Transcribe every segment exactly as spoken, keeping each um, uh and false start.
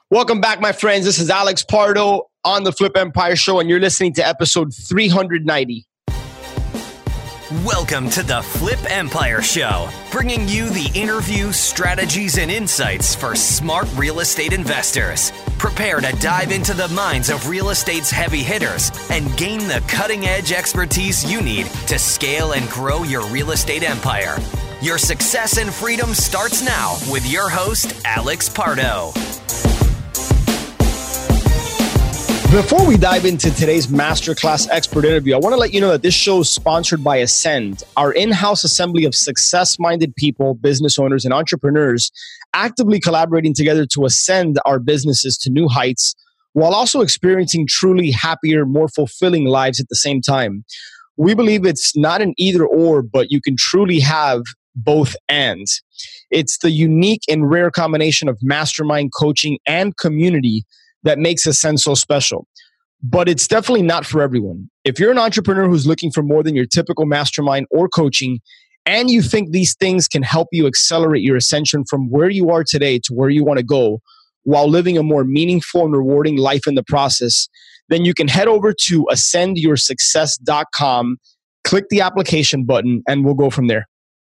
Welcome back, my friends. This is Alex Pardo on the Flip Empire Show, and you're listening to episode three ninety. Welcome to the Flip Empire Show, bringing you the interviews, strategies, and insights for smart real estate investors. Prepare to dive into the minds of real estate's heavy hitters and gain the cutting-edge expertise you need to scale and grow your real estate empire. Your success and freedom starts now with your host, Alex Pardo. Before we dive into today's masterclass expert interview, I want to let you know that this show is sponsored by Ascend, our in-house assembly of success-minded people, business owners, and entrepreneurs actively collaborating together to ascend our businesses to new heights while also experiencing truly happier, more fulfilling lives at the same time. We believe it's not an either or, but you can truly have both and. It's the unique and rare combination of mastermind coaching and community that makes Ascend so special. But it's definitely not for everyone. If you're an entrepreneur who's looking for more than your typical mastermind or coaching, and you think these things can help you accelerate your ascension from where you are today to where you want to go while living a more meaningful and rewarding life in the process, then you can head over to ascend your success dot com, click the application button, and we'll go from there.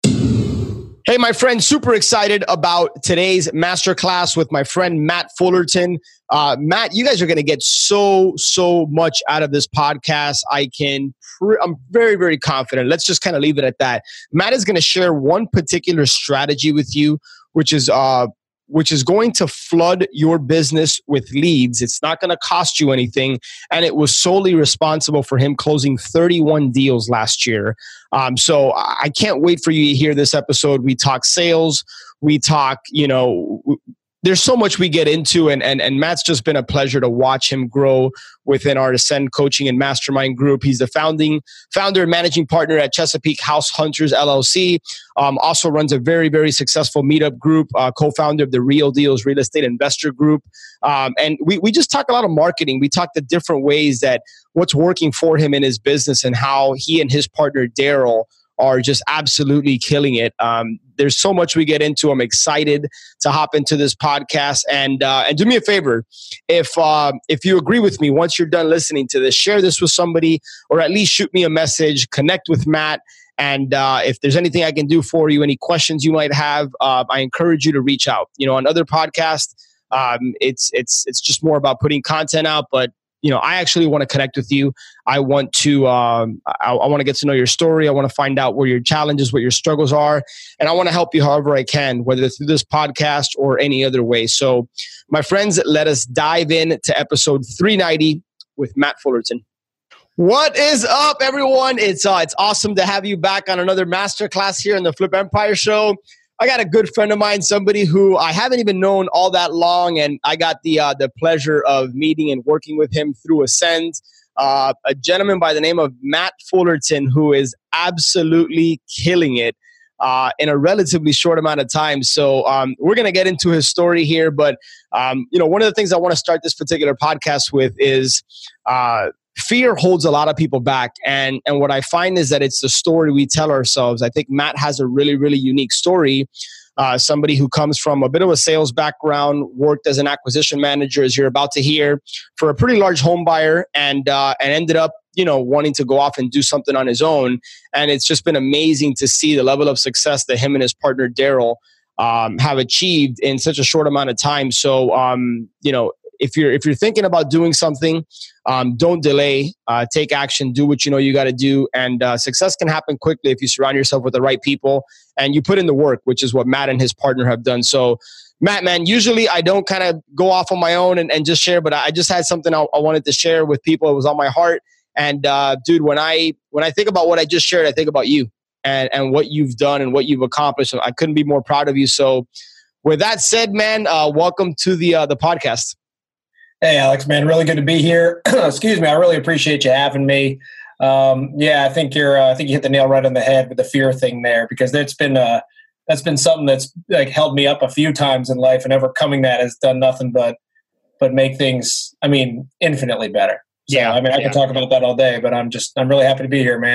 Hey, my friend, super excited about today's masterclass with my friend Matt Fullerton. Uh, Matt, you guys are going to get so, so much out of this podcast. I can, pre- I'm very, very confident. Let's just kind of leave it at that. Matt is going to share one particular strategy with you, which is, uh, which is going to flood your business with leads. It's not going to cost you anything. And it was solely responsible for him closing thirty-one deals last year. Um, so I can't wait for you to hear this episode. We talk sales. We talk, you know, there's so much we get into, and, and, and Matt's just been a pleasure to watch him grow within our Ascend Coaching and Mastermind group. He's the founding founder and managing partner at Chesapeake House Hunters, L L C. Um, also runs a very, very successful meetup group, uh, co-founder of the Real Deals Real Estate Investor Group. Um, and we, we just talk a lot of marketing. We talk the different ways that what's working for him in his business and how he and his partner, Daryl, are just absolutely killing it. Um, there's so much we get into. I'm excited to hop into this podcast. And uh, and do me a favor, if uh, if you agree with me, once you're done listening to this, share this with somebody, or at least shoot me a message, connect with Matt. And uh, if there's anything I can do for you, any questions you might have, uh, I encourage you to reach out. You know, on other podcasts, um, it's it's it's just more about putting content out, but you know, I actually want to connect with you. I want to, um, I, I want to get to know your story. I want to find out where your challenges, what your struggles are, and I want to help you however I can, whether through this podcast or any other way. So, my friends, let us dive in to episode three ninety with Matt Fullerton. What is up, everyone? It's uh, it's awesome to have you back on another masterclass here in the Flip Empire Show. I got a good friend of mine, somebody who I haven't even known all that long, and I got the uh, the pleasure of meeting and working with him through Ascend, uh, a gentleman by the name of Matt Fullerton, who is absolutely killing it uh, in a relatively short amount of time. So um, we're going to get into his story here, but um, you know, one of the things I want to start this particular podcast with is uh, fear holds a lot of people back. And, and what I find is that it's the story we tell ourselves. I think Matt has a really, really unique story. Uh, somebody who comes from a bit of a sales background, worked as an acquisition manager, as you're about to hear, for a pretty large home buyer, and uh, and ended up, you know, wanting to go off and do something on his own. And it's just been amazing to see the level of success that him and his partner, Daryl, um, have achieved in such a short amount of time. So, um, you know, if you're if you're thinking about doing something, um, don't delay. Uh, take action. Do what you know you got to do, and uh, success can happen quickly if you surround yourself with the right people and you put in the work, which is what Matt and his partner have done. So, Matt, man, usually I don't kind of go off on my own and, and just share, but I just had something I, I wanted to share with people. It was on my heart, and uh, dude, when I when I think about what I just shared, I think about you and and what you've done and what you've accomplished. I couldn't be more proud of you. So, with that said, man, uh, welcome to the uh, the podcast. Hey, Alex, man, really good to be here. Excuse me. I really appreciate you having me. Um, yeah, I think you're, uh, I think you hit the nail right on the head with the fear thing there, because that's been, uh, that's been something that's like held me up a few times in life, and overcoming that has done nothing but, but make things, I mean, infinitely better. So, Yeah. I mean, I yeah. could talk about that all day, but I'm just, I'm really happy to be here, man.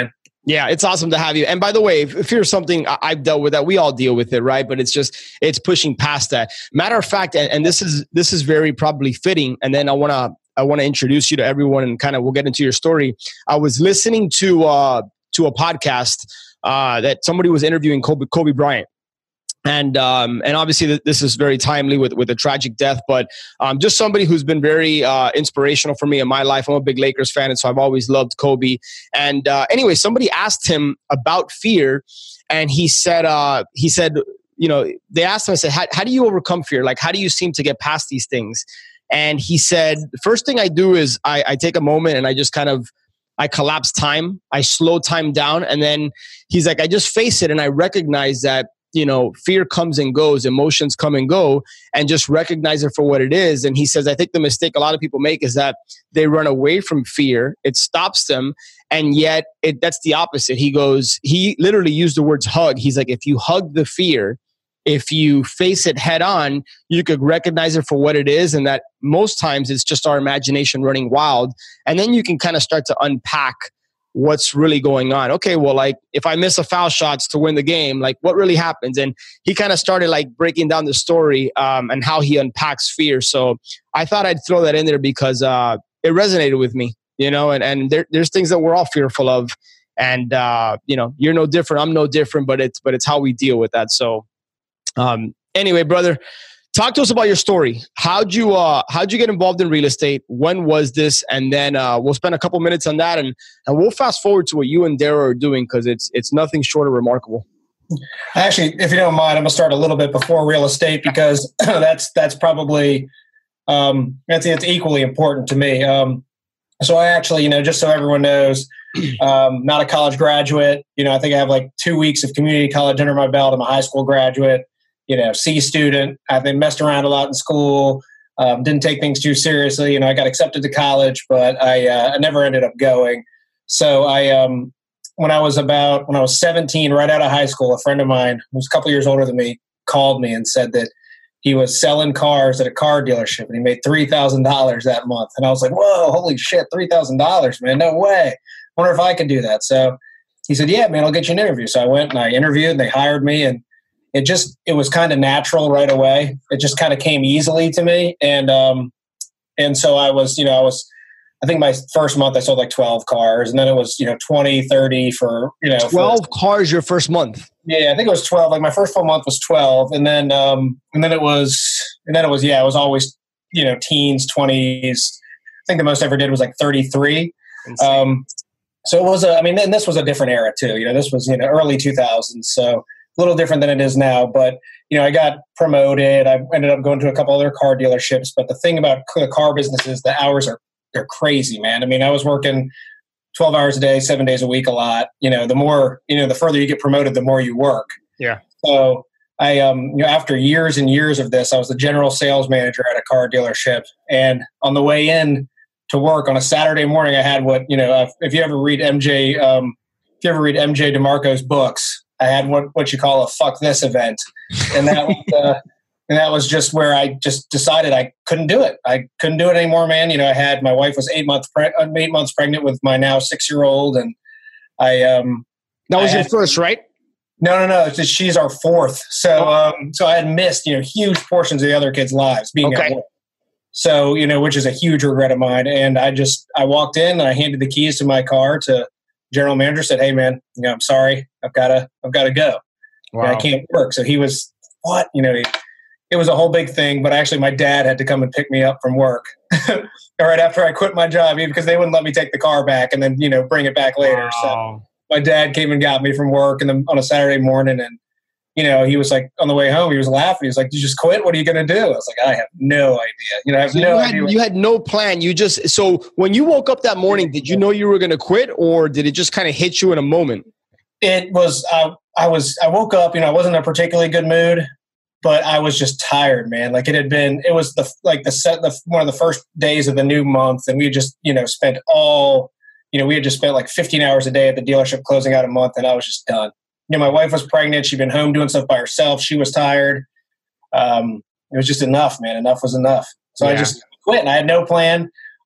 Yeah, it's awesome to have you. And by the way, if fear is something I've dealt with, that we all deal with it, right? But it's just, it's pushing past that. Matter of fact, and, and this is this is very probably fitting. And then I want to I want to introduce you to everyone, and kind of we'll get into your story. I was listening to uh, to a podcast uh, that somebody was interviewing Kobe Kobe Bryant. And um, and obviously th- this is very timely with, with a tragic death, but um, just somebody who's been very uh, inspirational for me in my life. I'm a big Lakers fan, and so I've always loved Kobe. And uh, anyway, somebody asked him about fear, and he said, uh, he said, you know, they asked him, I said, how, how do you overcome fear? Like, how do you seem to get past these things? And he said, the first thing I do is I, I take a moment and I just kind of, I collapse time, I slow time down, and then he's like, I just face it, and I recognize that, you know, fear comes and goes, emotions come and go, and just recognize it for what it is. And he says, I think the mistake a lot of people make is that they run away from fear. It stops them. And yet it, that's the opposite. He goes, he literally used the words hug. He's like, if you hug the fear, if you face it head on, you could recognize it for what it is. And that most times it's just our imagination running wild. And then you can kind of start to unpack what's really going on. Okay, well, like if I miss a foul shots to win the game, like what really happens? And he kind of started like breaking down the story um, and how he unpacks fear. So I thought I'd throw that in there because uh, it resonated with me, you know, and, and there, there's things that we're all fearful of. And, uh, you know, you're no different. I'm no different, but it's, but it's how we deal with that. So um, anyway, brother, talk to us about your story. How'd you uh, how'd you get involved in real estate? When was this? And then uh, we'll spend a couple minutes on that, and and we'll fast forward to what you and Dara are doing because it's it's nothing short of remarkable. Actually, if you don't mind, I'm gonna start a little bit before real estate because that's that's probably um, that's it's equally important to me. Um, so I actually, you know, just so everyone knows, um, not a college graduate. You know, I think I have like two weeks of community college under my belt. I'm a high school graduate. You know, C student. I've been messed around a lot in school. Um, didn't take things too seriously. You know, I got accepted to college, but I, uh, I never ended up going. So I, um, when I was about, when I was seventeen, right out of high school, a friend of mine who was a couple years older than me called me and said that he was selling cars at a car dealership and he made three thousand dollars that month. And I was like, whoa, holy shit, three thousand dollars, man. No way. Wonder if I could do that. So he said, yeah, man, I'll get you an interview. So I went and I interviewed and they hired me, and it just, it was kind of natural right away. It just kind of came easily to me. And, um, and so I was, you know, I was, I think my first month I sold like twelve cars, and then it was, you know, twenty, thirty for, you know, twelve for, cars your first month. Yeah. I think it was twelve. Like my first full month was twelve. And then, um, and then it was, and then it was, yeah, it was always, you know, teens, twenties. I think the most I ever did was like thirty-three. Insane. Um, so it was a, I mean, and this was a different era too. You know, this was, you know, early two thousands. So a little different than it is now, but you know, I got promoted. I ended up going to a couple other car dealerships. But the thing about the car business is the hours are they're crazy, man. I mean, I was working twelve hours a day, seven days a week, a lot. You know, the more you know, the further you get promoted, the more you work. Yeah. So I, um, you know, after years and years of this, I was the general sales manager at a car dealership, and on the way in to work on a Saturday morning, I had what you know, if you ever read M J, um, if you ever read M J DeMarco's books. I had what, what you call a fuck this event. And that was, uh, and that was just where I just decided I couldn't do it. I couldn't do it anymore, man. You know, I had, my wife was eight months, pre- eight months pregnant with my now six-year-old. And I, um, that was I your had, first, right? No, no, no. It's just, she's our fourth. So, um, so I had missed, you know, huge portions of the other kids' lives being okay. at work. So, you know, which is a huge regret of mine. And I just, I walked in and I handed the keys to my car to general manager, said, hey man, you know, I'm sorry. I've got to, I've got to go. Wow. I can't work. So he was, what, you know, he, it was a whole big thing, but actually my dad had to come and pick me up from work right after I quit my job because they wouldn't let me take the car back and then, you know, bring it back later. Wow. So my dad came and got me from work and then on a Saturday morning, and, you know, he was like, on the way home, he was laughing. He was like, you just quit? What are you going to do? I was like, I have no idea. You know, I have so no you had, idea. You had no plan. You just, so when you woke up that morning, did you know you were going to quit, or did it just kind of hit you in a moment? It was, uh, I was, I woke up, you know, I wasn't in a particularly good mood, but I was just tired, man. Like it had been, it was the, like the set, the, one of the first days of the new month. And we had just, you know, spent all, you know, we had just spent like fifteen hours a day at the dealership closing out a month, and I was just done. You know, my wife was pregnant. She'd been home doing stuff by herself. She was tired. Um, it was just enough, man. Enough was enough. So yeah. I just quit, and I had no plan.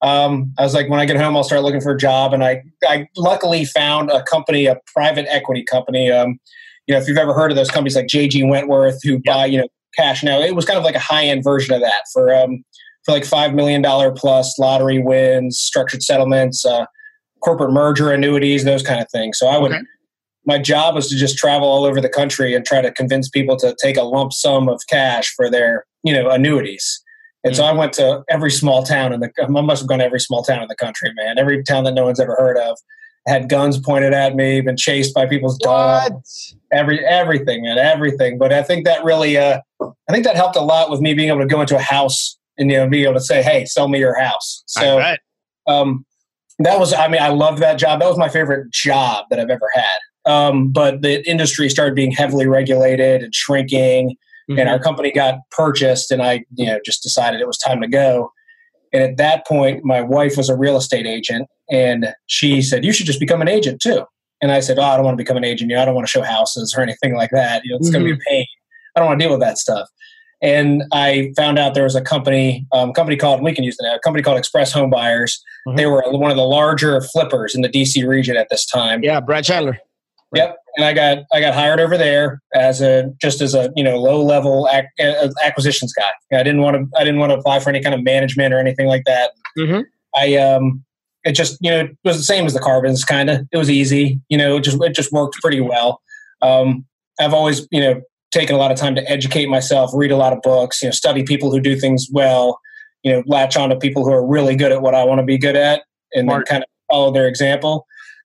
Um, I was like, when I get home, I'll start looking for a job. And I, I luckily found a company, a private equity company. Um, you know, if you've ever heard of those companies like J G Wentworth, who yep. buy, you know, cash now, it was kind of like a high end version of that for, um, for like five million dollars plus lottery wins, structured settlements, uh, corporate merger annuities, those kind of things. So I would, okay. my job was to just travel all over the country and try to convince people to take a lump sum of cash for their, you know, annuities. And so I went to every small town in the, I must have gone to every small town in the country, man. Every town that no one's ever heard of. Had guns pointed at me, been chased by people's dogs, every, everything, man, everything. But I think that really, uh, I think that helped a lot with me being able to go into a house and, you know, be able to say, hey, sell me your house. So um, that was, I mean, I loved that job. That was my favorite job that I've ever had. Um, but the industry started being heavily regulated and shrinking. Mm-hmm. And our company got purchased, and I, you know, just decided it was time to go. And at that point, my wife was a real estate agent, and she said, "You should just become an agent too." And I said, "Oh, I don't want to become an agent. You know, I don't want to show houses or anything like that. You know, it's mm-hmm. going to be a pain. I don't want to deal with that stuff." And I found out there was a company, um, company called, we can use the name, a company called Express Home Buyers. Mm-hmm. They were one of the larger flippers in the D C region at this time. Yeah, Brad Chandler. Yep. And I got I got hired over there as a just as a you know low level ac- acquisitions guy. I didn't want to I didn't want to apply for any kind of management or anything like that. Mm-hmm. I um it just you know it was the same as the car business kind of. It was easy. You know it just it just worked pretty well. Um, I've always you know taken a lot of time to educate myself, read a lot of books, you know study people who do things well. You know latch on to people who are really good at what I want to be good at, and Smart. Then kind of follow their example.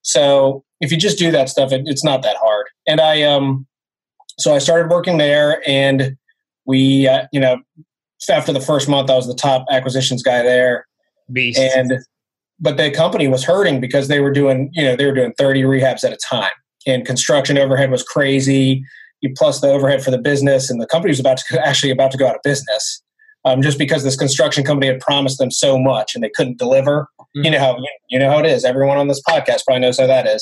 So if you just do that stuff, it, it's not that hard. And I, um, so I started working there, and we, uh, you know, after the first month, I was the top acquisitions guy there. Beast. And, but the company was hurting because they were doing, you know, they were doing thirty rehabs at a time, and construction overhead was crazy. You plus the overhead for the business, and the company was about to actually about to go out of business. Um, just because this construction company had promised them so much and they couldn't deliver. Mm-hmm. You know how you know how it is. Everyone on this podcast probably knows how that is.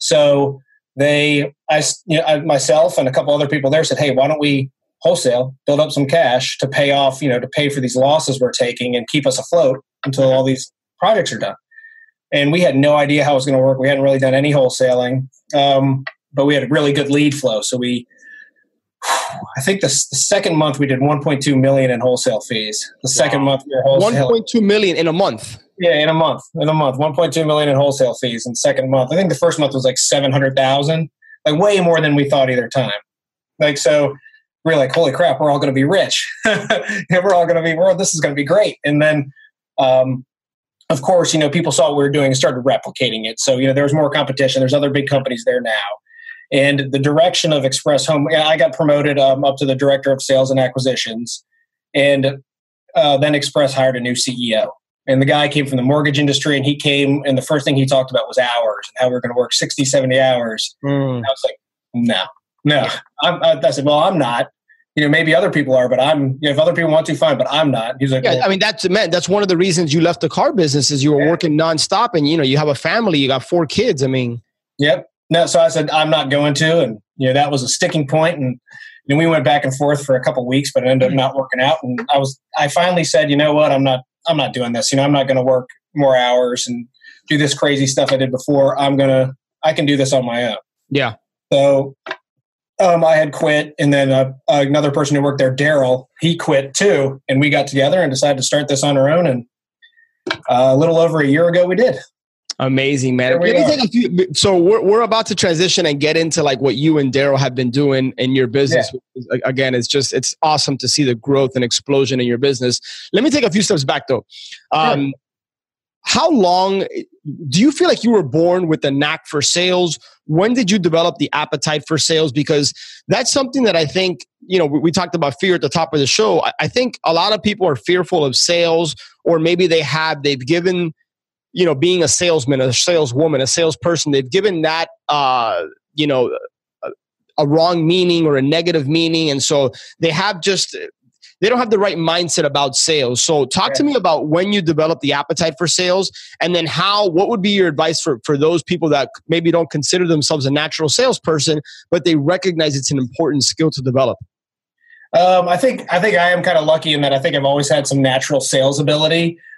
So they, I, you know, I, myself and a couple other people there said, "Hey, why don't we wholesale, build up some cash to pay off, you know, to pay for these losses we're taking and keep us afloat until all these projects are done." And we had no idea how it was going to work. We hadn't really done any wholesaling, um, but we had a really good lead flow. So we. I think the, the second month we did one point two million in wholesale fees. The second wow. month we were wholesale. one point two million in a month. Yeah, in a month. In a month, one point two million in wholesale fees in the second month. I think the first month was like seven hundred thousand, like way more than we thought either time. Like, so we're like, holy crap, we're all going to be rich. We're all going to be, we're, this is going to be great. And then, um, of course, you know, people saw what we were doing and started replicating it. So, you know, there was more competition. There's other big companies there now. And the direction of Express Home, I got promoted um, up to the director of sales and acquisitions. And uh, then Express hired a new C E O. And the guy came from the mortgage industry, and he came, and the first thing he talked about was hours and how we were going to work sixty, seventy hours. Mm. And I was like, no, no. Yeah. I'm, I, I said, well, I'm not. You know, maybe other people are, but I'm, you know, if other people want to, fine, but I'm not. He's like, yeah, well, I mean, that's, man, that's one of the reasons you left the car business is you were yeah. working nonstop, and, you know, you have a family, you got four kids. I mean, yep. No, so I said, I'm not going to. And, you know, that was a sticking point. And, you know, we went back and forth for a couple of weeks, but it ended up not working out. And I was, I finally said, you know what, I'm not, I'm not doing this. You know, I'm not going to work more hours and do this crazy stuff I did before. I'm going to, I can do this on my own. Yeah. So um, I had quit. And then uh, another person who worked there, Daryl, he quit too. And we got together and decided to start this on our own. And uh, a little over a year ago, we did. Amazing, man. We few, so we're we're about to transition and get into like what you and Daryl have been doing in your business. Yeah. Again, it's just, it's awesome to see the growth and explosion in your business. Let me take a few steps back though. Um, yeah. How long do you feel like you were born with the knack for sales? When did you develop the appetite for sales? Because that's something that I think, you know, we, we talked about fear at the top of the show. I, I think a lot of people are fearful of sales, or maybe they have, they've given, you know, being a salesman, a saleswoman, a salesperson, they've given that, uh, you know, a, a wrong meaning or a negative meaning. And so they have just, they don't have the right mindset about sales. So talk yeah. to me about when you develop the appetite for sales, and then how, what would be your advice for, for those people that maybe don't consider themselves a natural salesperson, but they recognize it's an important skill to develop? Um, I think, I think I am kind of lucky in that I think I've always had some natural sales ability.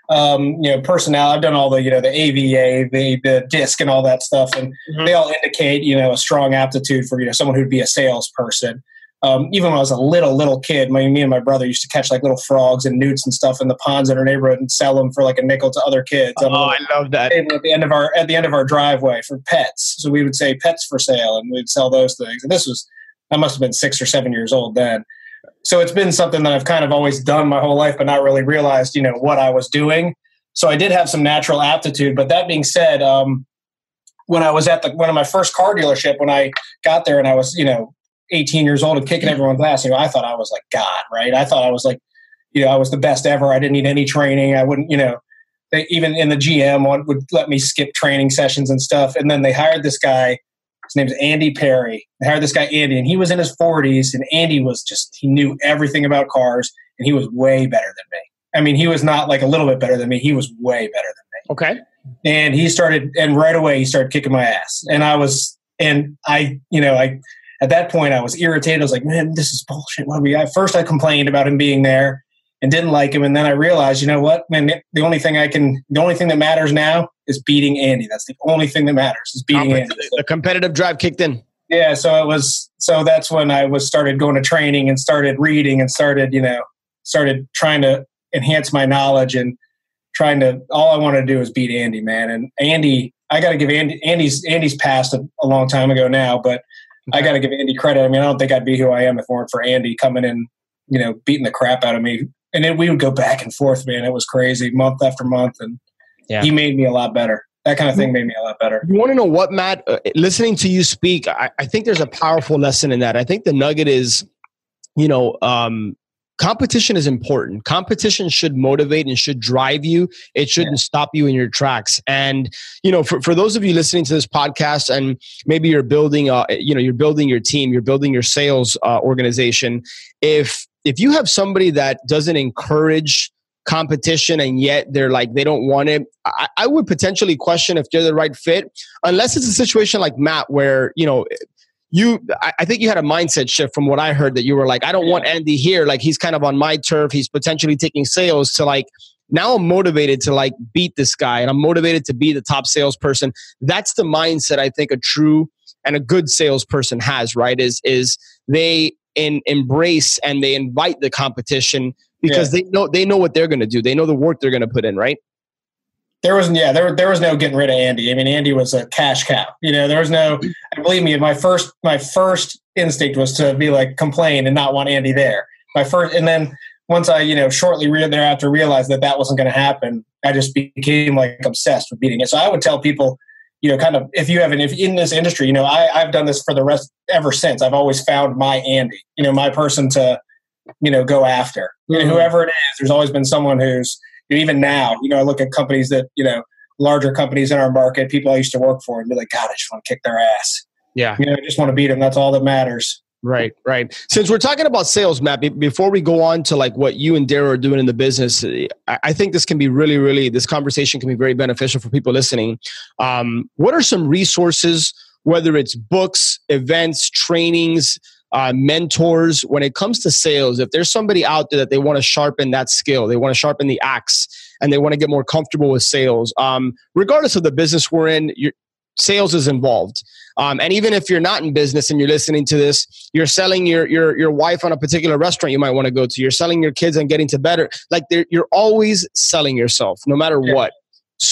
um, you know, personnel. I've done all the, you know, the A V A, the, the DISC and all that stuff. And mm-hmm. they all indicate, you know, a strong aptitude for, you know, someone who'd be a salesperson. Um, even when I was a little, little kid, my, me and my brother used to catch like little frogs and newts and stuff in the ponds in our neighborhood and sell them for like a nickel to other kids. Oh, I love that. At the end of our, at the end of our driveway for pets. So we would say pets for sale and we'd sell those things. And this was, I must have been six or seven years old then. So it's been something that I've kind of always done my whole life, but not really realized, you know, what I was doing. So I did have some natural aptitude. But that being said, um, when I was at the, one of my first car dealership, when I got there and I was, you know, eighteen years old and kicking everyone's ass, you know, I thought I was like God, right? I thought I was like, you know, I was the best ever. I didn't need any training. I wouldn't, you know, they, even in the G M would let me skip training sessions and stuff. And then they hired this guy. His name's Andy Perry. They hired this guy, Andy, and he was in his forties. And Andy was just, he knew everything about cars and he was way better than me. I mean, he was not like a little bit better than me. He was way better than me. Okay. And he started, and right away he started kicking my ass. And I was, and I, you know, I, at that point, I was irritated. I was like, man, this is bullshit. What we, at first, I complained about him being there and didn't like him. And then I realized, you know what, man, the only thing I can, the only thing that matters now is beating Andy. That's the only thing that matters is beating Andy. So, the competitive drive kicked in. Yeah. So it was, so that's when I was started going to training and started reading and started, you know, started trying to enhance my knowledge and trying to, all I wanted to do is beat Andy, man. And Andy, I got to give Andy, Andy's, Andy's passed a, a long time ago now, but I got to give Andy credit. I mean, I don't think I'd be who I am if it weren't for Andy coming in, you know, beating the crap out of me. And then we would go back and forth, man. It was crazy month after month. And yeah. He made me a lot better. That kind of thing made me a lot better. You want to know what, Matt? Uh, listening to you speak, I, I think there's a powerful lesson in that. I think the nugget is, you know, um, competition is important. Competition should motivate and should drive you. It shouldn't yeah. stop you in your tracks. And, you know, for, for those of you listening to this podcast and maybe you're building, uh, you know, you're building your team, you're building your sales uh, organization. If, if you have somebody that doesn't encourage competition and yet they're like, they don't want it, I, I would potentially question if they're the right fit, unless it's a situation like Matt where, you know, You, I think you had a mindset shift from what I heard that you were like, I don't yeah. want Andy here. Like he's kind of on my turf. He's potentially taking sales to like, now I'm motivated to like beat this guy and I'm motivated to be the top salesperson. That's the mindset I think a true and a good salesperson has, right? Is, is they in, embrace and they invite the competition because yeah. they know, they know what they're going to do. They know the work they're going to put in, right? There was yeah, there there was no getting rid of Andy. I mean, Andy was a cash cow. You know, there was no. And believe me, my first my first instinct was to be like complain and not want Andy there. My first, and then once I you know shortly re- thereafter realized that that wasn't going to happen, I just became like obsessed with beating it. So I would tell people, you know, kind of if you have an if in this industry, you know, I I've done this for the rest ever since. I've always found my Andy, you know, my person to you know go after. Mm-hmm. You know, whoever it is, there's always been someone who's. Even now, you know, I look at companies that, you know, larger companies in our market, people I used to work for and be like, God, I just want to kick their ass. Yeah. You know, I just want to beat them. That's all that matters. Right, right. Since we're talking about sales, Matt, be- before we go on to like what you and Darryl are doing in the business, I-, I think this can be really, really, this conversation can be very beneficial for people listening. Um, what are some resources, whether it's books, events, trainings, Uh, mentors, when it comes to sales, if there's somebody out there that they want to sharpen that skill, they want to sharpen the axe and they want to get more comfortable with sales, um, regardless of the business we're in, your, sales is involved. Um, and even if you're not in business and you're listening to this, you're selling your your your wife on a particular restaurant you might want to go to, you're selling your kids and getting to better, like you're always selling yourself no matter yeah. what.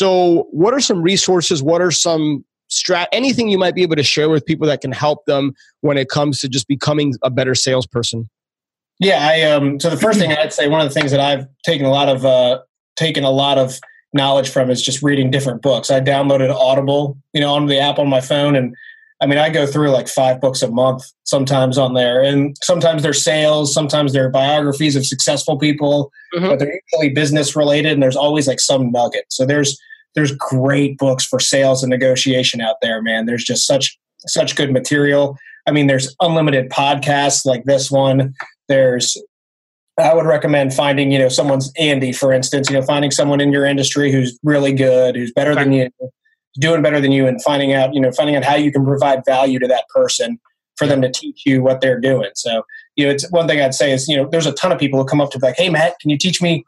So what are some resources? What are some strat, anything you might be able to share with people that can help them when it comes to just becoming a better salesperson? Yeah, I um. So the first thing I'd say, one of the things that I've taken a lot of uh, taken a lot of knowledge from is just reading different books. I downloaded Audible, you know, on the app on my phone, and I mean, I go through like five books a month sometimes on there, and sometimes they're sales, sometimes they're biographies of successful people, mm-hmm. but they're usually business related, and there's always like some nugget. So there's There's great books for sales and negotiation out there, man. There's just such such good material. I mean, there's unlimited podcasts like this one. There's, I would recommend finding, you know, someone's Andy, for instance, you know, finding someone in your industry who's really good, who's better than you, doing better than you, and finding out, you know, finding out how you can provide value to that person for them to teach you what they're doing. So, you know, it's one thing I'd say is, you know, there's a ton of people who come up to be like, hey, Matt, can you teach me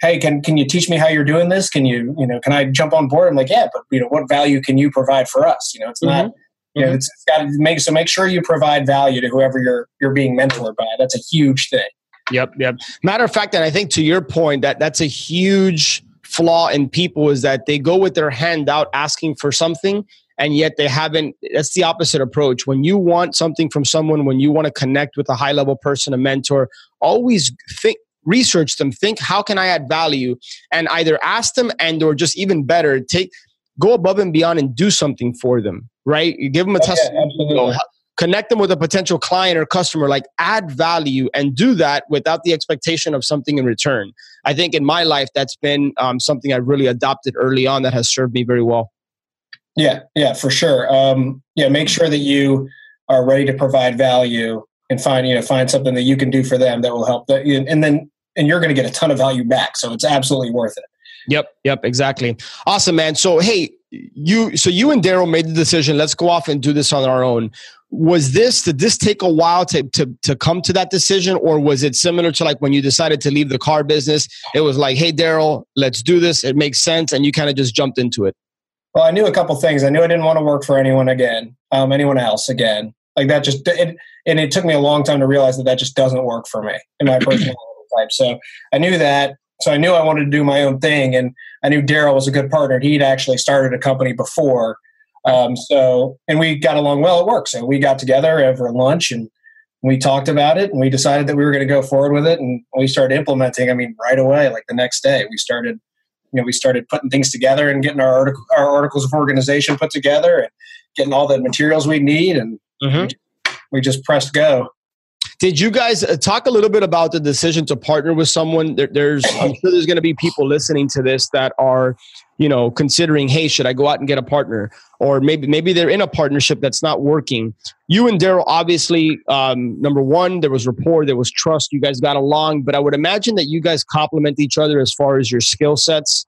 hey, can can you teach me how you're doing this? Can you, you know, can I jump on board? I'm like, yeah, but you know, what value can you provide for us? You know, it's not, mm-hmm. you know, mm-hmm. it's, it's got to make, so make sure you provide value to whoever you're, you're being mentored by. That's a huge thing. Yep. Yep. Matter of fact, and I think to your point, that that's a huge flaw in people is that they go with their hand out asking for something, and yet they haven't. That's the opposite approach. When you want something from someone, when you want to connect with a high level person, a mentor, always think, research them, think, how can I add value? And either ask them and or just even better, take go above and beyond and do something for them, right? You give them a oh, testimony, yeah, you know, connect them with a potential client or customer, like add value and do that without the expectation of something in return. I think in my life, that's been um, something I really adopted early on that has served me very well. Yeah, yeah, for sure. Um, yeah, make sure that you are ready to provide value and find, you know, find something that you can do for them that will help that. And then, and you're going to get a ton of value back. So it's absolutely worth it. Yep. Yep. Exactly. Awesome, man. So, hey, you, so you and Daryl made the decision, let's go off and do this on our own. Was this, did this take a while to, to, to come to that decision? Or was it similar to like when you decided to leave the car business? It was like, hey, Daryl, let's do this. It makes sense. And you kind of just jumped into it. Well, I knew a couple things. I knew I didn't want to work for anyone again, um, anyone else again. Like that just, it, and it took me a long time to realize that that just doesn't work for me in my personal type. So I knew that. So I knew I wanted to do my own thing. And I knew Daryl was a good partner. He'd actually started a company before. Um, so, and we got along well at work. So we got together over lunch and we talked about it and we decided that we were going to go forward with it. And we started implementing, I mean, right away, like the next day we started, you know, we started putting things together and getting our article, our articles of organization put together and getting all the materials we need. And mm-hmm. we just pressed go. Did you guys uh, talk a little bit about the decision to partner with someone? There, there's, I'm sure there's going to be people listening to this that are, you know, considering, hey, should I go out and get a partner? Or maybe maybe they're in a partnership that's not working. You and Daryl, obviously, um, number one, there was rapport, there was trust. You guys got along, but I would imagine that you guys complement each other as far as your skill sets.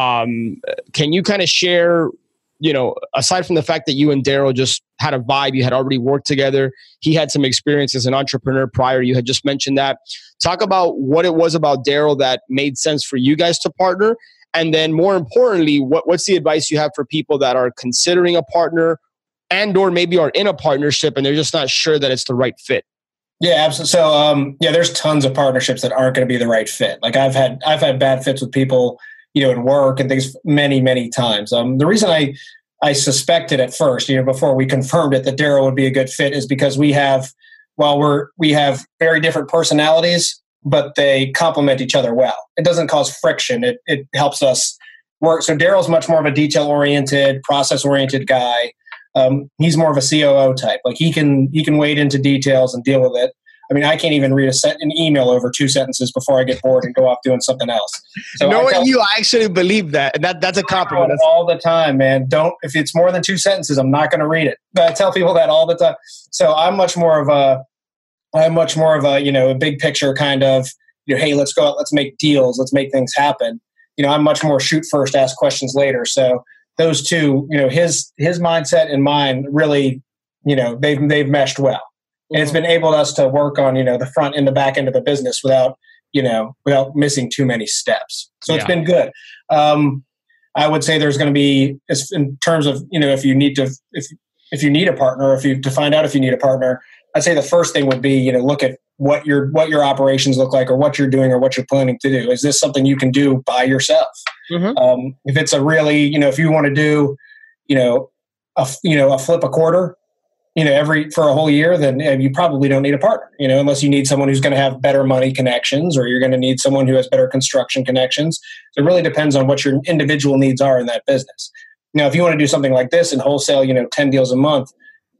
Um, can you kind of share, you know, aside from the fact that you and Daryl just had a vibe, you had already worked together, he had some experience as an entrepreneur prior, you had just mentioned that. Talk about what it was about Daryl that made sense for you guys to partner. And then more importantly, what, what's the advice you have for people that are considering a partner and or maybe are in a partnership and they're just not sure that it's the right fit? Yeah, absolutely. So, um, yeah, there's tons of partnerships that aren't going to be the right fit. Like I've had, I've had bad fits with people, you know, in work and things many, many times. Um, the reason I, I suspected at first, you know, before we confirmed it that Daryl would be a good fit is because we have, while we're, we have very different personalities, but they complement each other well. It doesn't cause friction. It it helps us work. So Daryl's much more of a detail-oriented, process-oriented guy. Um, he's more of a C O O type. Like he can he can wade into details and deal with it. I mean, I can't even read a set, an email over two sentences before I get bored and go off doing something else. So Knowing I you, I actually believe that. that that's a compliment. All the time, man. Don't if it's more than two sentences, I'm not going to read it. But I tell people that all the time. So I'm much more of a I'm much more of a, you know, a big picture kind of, you know, hey, let's go out, let's make deals, let's make things happen. You know, I'm much more shoot first, ask questions later. So those two, you know, his his mindset and mine really, you know, they've they've meshed well. Mm-hmm. And it's been able us to work on, you know, the front and the back end of the business without, you know, without missing too many steps. So yeah. It's been good. Um, I would say there's going to be, in terms of, you know, if you need to, if if you need a partner, if you to find out if you need a partner, I'd say the first thing would be, you know, look at what your what your operations look like or what you're doing or what you're planning to do. Is this something you can do by yourself? Mm-hmm. Um, if it's a really, you know, if you want to do, you know, a, you know, a flip a quarter, you know, every for a whole year, then you probably don't need a partner, you know, unless you need someone who's going to have better money connections or you're going to need someone who has better construction connections. So it really depends on what your individual needs are in that business. Now, if you want to do something like this and wholesale, you know, ten deals a month,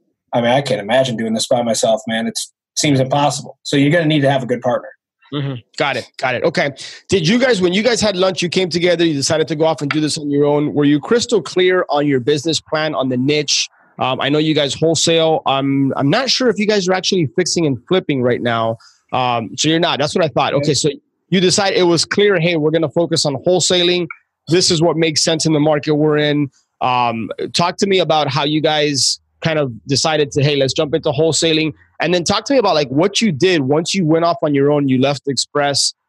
I mean, I can't imagine doing this by myself, man. It seems impossible. So you're going to need to have a good partner. Mm-hmm. Got it. Got it. Okay. Did you guys, when you guys had lunch, you came together, you decided to go off and do this on your own. Were you crystal clear on your business plan, on the niche? Um, I know you guys wholesale. Um, I'm not sure if you guys are actually fixing and flipping right now. Um, so you're not. That's what I thought. Okay. So you decide it was clear, hey, we're going to focus on wholesaling. This is what makes sense in the market we're in. Um, talk to me about how you guys kind of decided to, hey, let's jump into wholesaling. And then talk to me about like what you did once you went off on your own, you left Express.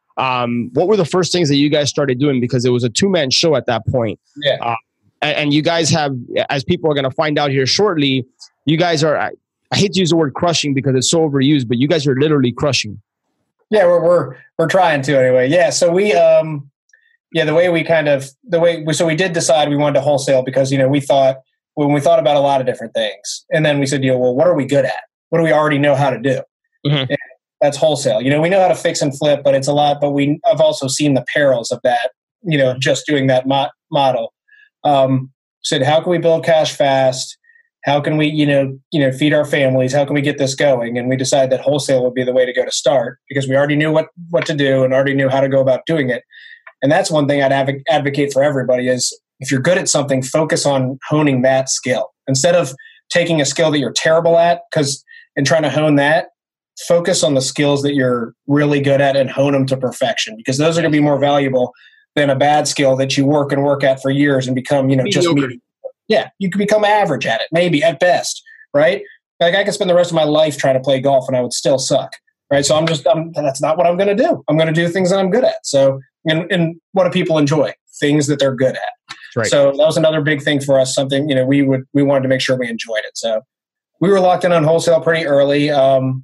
Um, what were the first things that you guys started doing? Because it was a two-man show at that point. Yeah. Uh, and, and you guys have, as people are going to find out here shortly, you guys are, I, I hate to use the word crushing because it's so overused, but you guys are literally crushing. Yeah, we're we're we're trying to anyway. Yeah, so we um yeah, the way we kind of the way we, so we did decide we wanted to wholesale because, you know, we thought when we thought about a lot of different things. And then we said, you know, well, what are we good at? What do we already know how to do? Mm-hmm. That's wholesale. You know, we know how to fix and flip, but it's a lot, but we have also seen the perils of that, you know, just doing that mo- model. Um said, how can we build cash fast? How can we, you know, you know, feed our families? How can we get this going? And we decided that wholesale would be the way to go to start because we already knew what, what to do and already knew how to go about doing it. And that's one thing I'd adv- advocate for everybody is if you're good at something, focus on honing that skill. Instead of taking a skill that you're terrible at because and trying to hone that, focus on the skills that you're really good at and hone them to perfection because those are going to be more valuable than a bad skill that you work and work at for years and become, you know, just mediocre. Yeah, you could become average at it, maybe at best, right? Like I could spend the rest of my life trying to play golf and I would still suck, right? So I'm just, I'm, that's not what I'm going to do. I'm going to do things that I'm good at. So, and, and what do people enjoy? Things that they're good at. Right. So that was another big thing for us. Something, you know, we would, we wanted to make sure we enjoyed it. So we were locked in on wholesale pretty early. Um,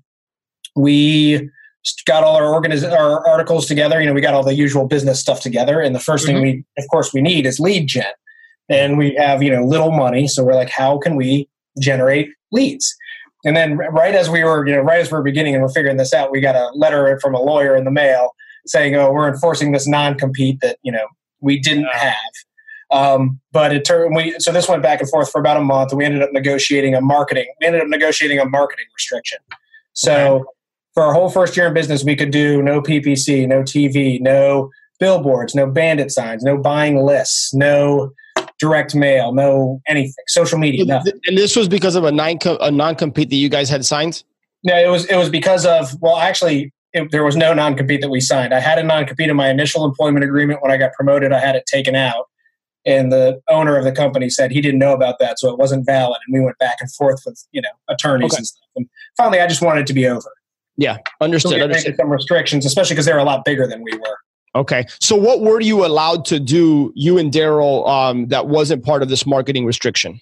we got all our organiz- our articles together. You know, we got all the usual business stuff together. And the first mm-hmm. thing we, of course, we need is lead gen. And we have, you know, little money. So we're like, how can we generate leads? And then right as we were, you know, right as we were beginning and we're figuring this out, we got a letter from a lawyer in the mail saying, oh, we're enforcing this non-compete that, you know, we didn't have. Um, but it turned, we, so this went back and forth for about a month and we ended up negotiating a marketing, we ended up negotiating a marketing restriction. So okay. for our whole first year in business, we could do no P P C, no T V, no billboards, no bandit signs, no buying lists, no direct mail, no anything, social media, nothing. And this was because of a, non- a non-compete that you guys had signed? No, it was it was because of, well, actually, it, there was no non-compete that we signed. I had a non-compete in my initial employment agreement. When I got promoted, I had it taken out. And the owner of the company said he didn't know about that, so it wasn't valid. And we went back and forth with, you know, attorneys okay. and stuff. And finally, I just wanted it to be over. Yeah, understood. So we understood. Some restrictions, especially because they were a lot bigger than we were. Okay. So what were you allowed to do, you and Daryl, um, that wasn't part of this marketing restriction?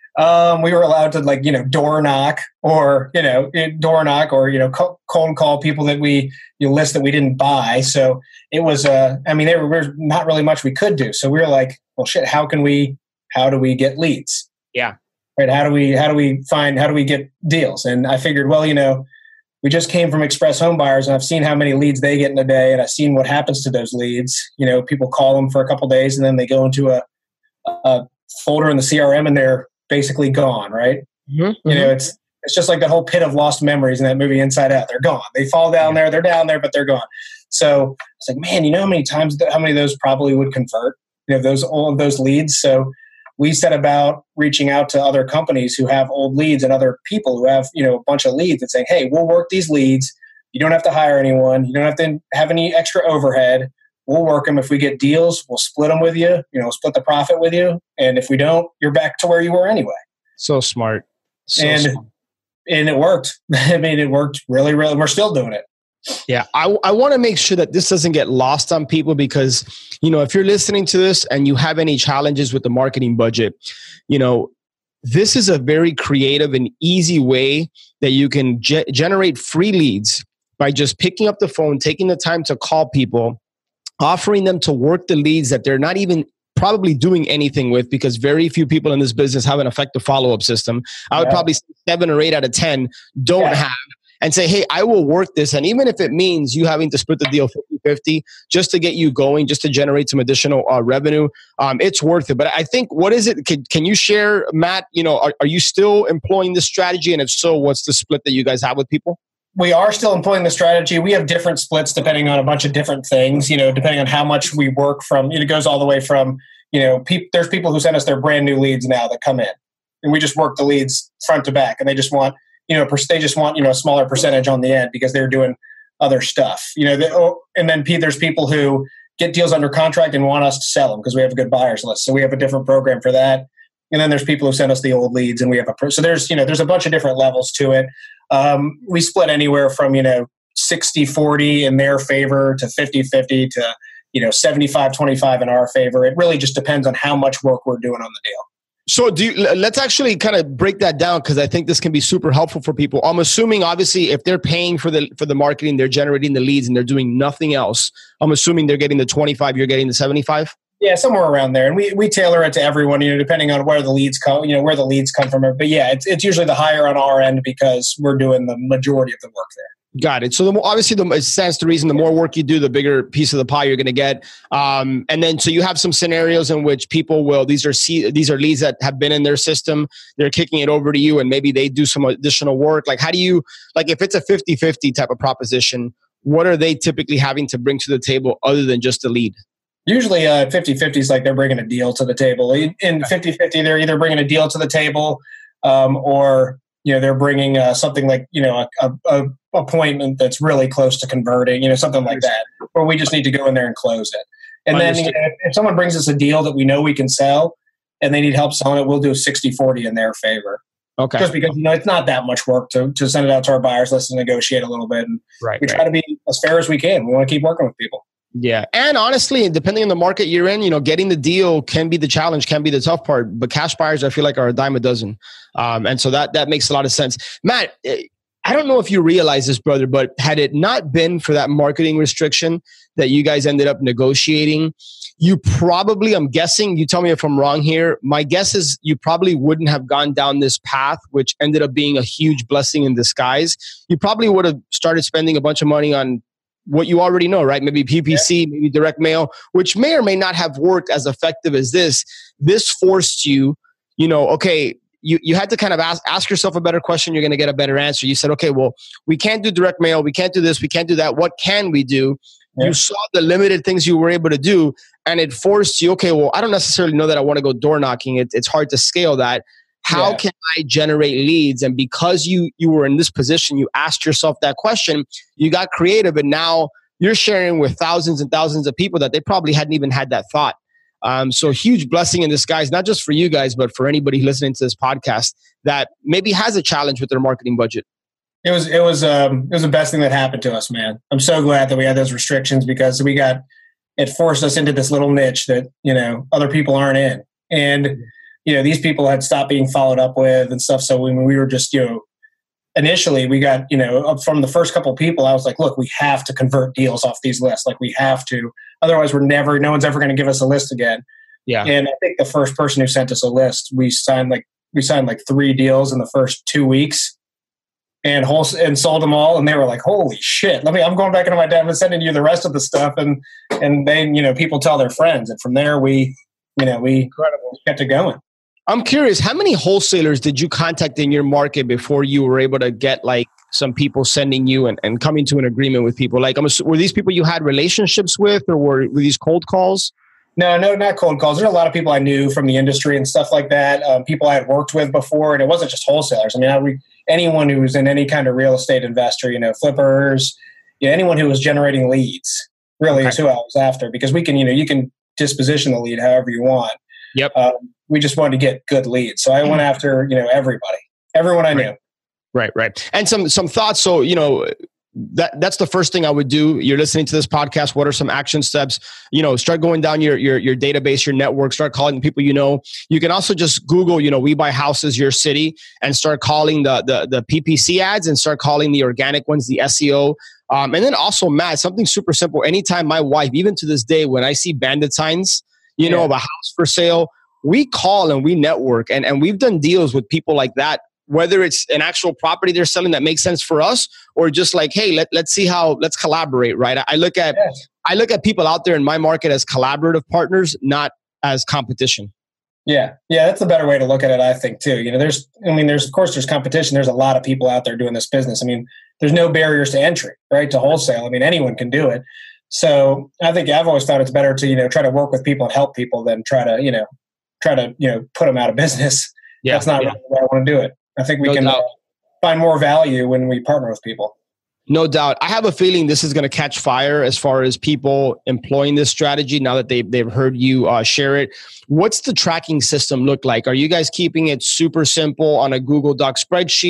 Um, we were allowed to, like, you know, door knock or, you know, door knock or, you know, call, cold call people that we, you know, list that we didn't buy. So it was, uh, I mean, there were not really much we could do. So we were like, well, shit, how can we, how do we get leads? Yeah. Right. How do we, how do we find, how do we get deals? And I figured, well, you know, we just came from Express Home Buyers and I've seen how many leads they get in a day and I've seen what happens to those leads. You know, people call them for a couple of days and then they go into a, a folder in the C R M and they're basically gone, right? Mm-hmm. You know, it's it's just like the whole pit of lost memories in that movie Inside Out. They're gone. They fall down there, they're down there, but they're gone. So it's like, man, you know how many times, how many of those probably would convert, you know, those, all of those leads. So we set about reaching out to other companies who have old leads and other people who have, you know, a bunch of leads and saying, hey, we'll work these leads. You don't have to hire anyone. You don't have to have any extra overhead. We'll work them. If we get deals, we'll split them with you, you know, split the profit with you. And if we don't, you're back to where you were anyway. So smart. So and, smart. and it worked. I mean, it worked really, really. We're still doing it. Yeah. I, I want to make sure that this doesn't get lost on people because, you know, if you're listening to this and you have any challenges with the marketing budget, you know, this is a very creative and easy way that you can ge- generate free leads by just picking up the phone, taking the time to call people, offering them to work the leads that they're not even probably doing anything with because very few people in this business have an effective follow-up system. I would yeah. probably say seven or eight out of ten don't yeah. have. And say, hey, I will work this. And even if it means you having to split the deal fifty-fifty just to get you going, just to generate some additional uh, revenue, um, it's worth it. But I think, what is it? Can, can you share, Matt, you know, are, are you still employing this strategy? And if so, what's the split that you guys have with people? We are still employing the strategy. We have different splits depending on a bunch of different things, you know, depending on how much we work from. It goes all the way from, you know, pe- there's people who send us their brand new leads now that come in. And we just work the leads front to back. And they just want, you know, they just want, you know, a smaller percentage on the end because they're doing other stuff, you know, they, oh, and then there's people who get deals under contract and want us to sell them because we have a good buyers list. So we have a different program for that. And then there's people who send us the old leads and we have a, so there's, you know, there's a bunch of different levels to it. Um, we split anywhere from, you know, sixty forty in their favor to fifty fifty to, you know, seventy-five twenty-five in our favor. It really just depends on how much work we're doing on the deal. So do you, let's actually kind of break that down, because I think this can be super helpful for people. I'm assuming, obviously, if they're paying for the for the marketing, they're generating the leads, and they're doing nothing else. I'm assuming they're getting the twenty-five, you're getting the seventy-five? Yeah, somewhere around there. And we, we tailor it to everyone, you know, depending on where the leads come, you know, where the leads come from. But yeah, it's it's usually the higher on our end because we're doing the majority of the work there. Got it. So the more, obviously, the, it stands to reason, the more work you do, the bigger piece of the pie you're going to get. Um, and then, so you have some scenarios in which people will, these are C, these are leads that have been in their system. They're kicking it over to you, and maybe they do some additional work. Like, how do you, like, if it's a fifty fifty type of proposition, what are they typically having to bring to the table other than just the lead? Usually uh, fifty fifty is like they're bringing a deal to the table. In fifty fifty, they're either bringing a deal to the table um, or, you know, they're bringing uh, something like, you know, a, a, a appointment that's really close to converting, you know, something like that, where we just need to go in there and close it. And then, you know, if someone brings us a deal that we know we can sell and they need help selling it, we'll do sixty forty in their favor. Okay. Just because, you know, it's not that much work to, to send it out to our buyers list and negotiate a little bit. And right, we right. try to be as fair as we can. We want to keep working with people. Yeah. And honestly, depending on the market you're in, you know, getting the deal can be the challenge, can be the tough part. But cash buyers, I feel like, are a dime a dozen. Um, and so that that makes a lot of sense. Matt, I don't know if you realize this, brother, but had it not been for that marketing restriction that you guys ended up negotiating, you probably, I'm guessing, you tell me if I'm wrong here, my guess is you probably wouldn't have gone down this path, which ended up being a huge blessing in disguise. You probably would have started spending a bunch of money on what you already know, right? Maybe P P C, yeah. maybe direct mail, which may or may not have worked as effective as this. This forced you, you know, okay, you, you had to kind of ask, ask yourself a better question. You're going to get a better answer. You said, okay, well, we can't do direct mail. We can't do this. We can't do that. What can we do? Yeah. You saw the limited things you were able to do, and it forced you, okay, well, I don't necessarily know that I want to go door knocking. It, it's hard to scale that. How yeah. can I generate leads? And because you you were in this position, you asked yourself that question, you got creative, and now you're sharing with thousands and thousands of people that they probably hadn't even had that thought. Um, so huge blessing in disguise, not just for you guys, but for anybody listening to this podcast that maybe has a challenge with their marketing budget. It was it was um, it was the best thing that happened to us, man. I'm so glad that we had those restrictions because we got it forced us into this little niche that, you know, other people aren't in. And you know, these people had stopped being followed up with and stuff. So when we were just, you know, initially we got, you know, from the first couple of people, I was like, look, we have to convert deals off these lists. Like we have to, otherwise we're never, no one's ever going to give us a list again. Yeah. And I think the first person who sent us a list, we signed like, we signed like three deals in the first two weeks and whole, and sold them all. And they were like, holy shit, let me, I'm going back into my dad and sending you the rest of the stuff. And, and then, you know, people tell their friends. And from there, we, you know, we Incredible. kept it going. I'm curious, how many wholesalers did you contact in your market before you were able to get like some people sending you and, and coming to an agreement with people? Like, I'm assuming, were these people you had relationships with, or were, were these cold calls? No, no, not cold calls. There's a lot of people I knew from the industry and stuff like that. Um, people I had worked with before, and it wasn't just wholesalers. I mean, I re- anyone who was in any kind of real estate investor, you know, flippers, you know, anyone who was generating leads really okay. is who I was after, because we can, you know, you can disposition the lead however you want. Yep. Um, we just wanted to get good leads. So I went after, you know, everybody, everyone I knew. Right, right. And some some thoughts. So, you know, that that's the first thing I would do. You're listening to this podcast. What are some action steps? You know, start going down your your your database, your network, start calling the people you know. You can also just Google, you know, We Buy Houses Your City, and start calling the the the P P C ads and start calling the organic ones, the S E O. Um, and then also, Matt, something super simple. Anytime my wife, even to this day, when I see bandit signs, you yeah. know, of a house for sale, we call and we network, and, and we've done deals with people like that, whether it's an actual property they're selling that makes sense for us, or just like, hey, let, let's see how, let's collaborate, right? I look at, yes. I look at people out there in my market as collaborative partners, not as competition. Yeah. Yeah. That's a better way to look at it, I think, too. You know, there's, I mean, there's, of course, there's competition. There's a lot of people out there doing this business. I mean, there's no barriers to entry, right? To wholesale. I mean, anyone can do it. So I think I've always thought it's better to, you know, try to work with people and help people than try to, you know, try to, you know, put them out of business. Yeah, That's not yeah. really the way I want to do it. I think we no can uh, find more value when we partner with people. No doubt. I have a feeling this is going to catch fire as far as people employing this strategy now that they've, they've heard you uh, share it. What's the tracking system look like? Are you guys keeping it super simple on a Google Doc spreadsheet?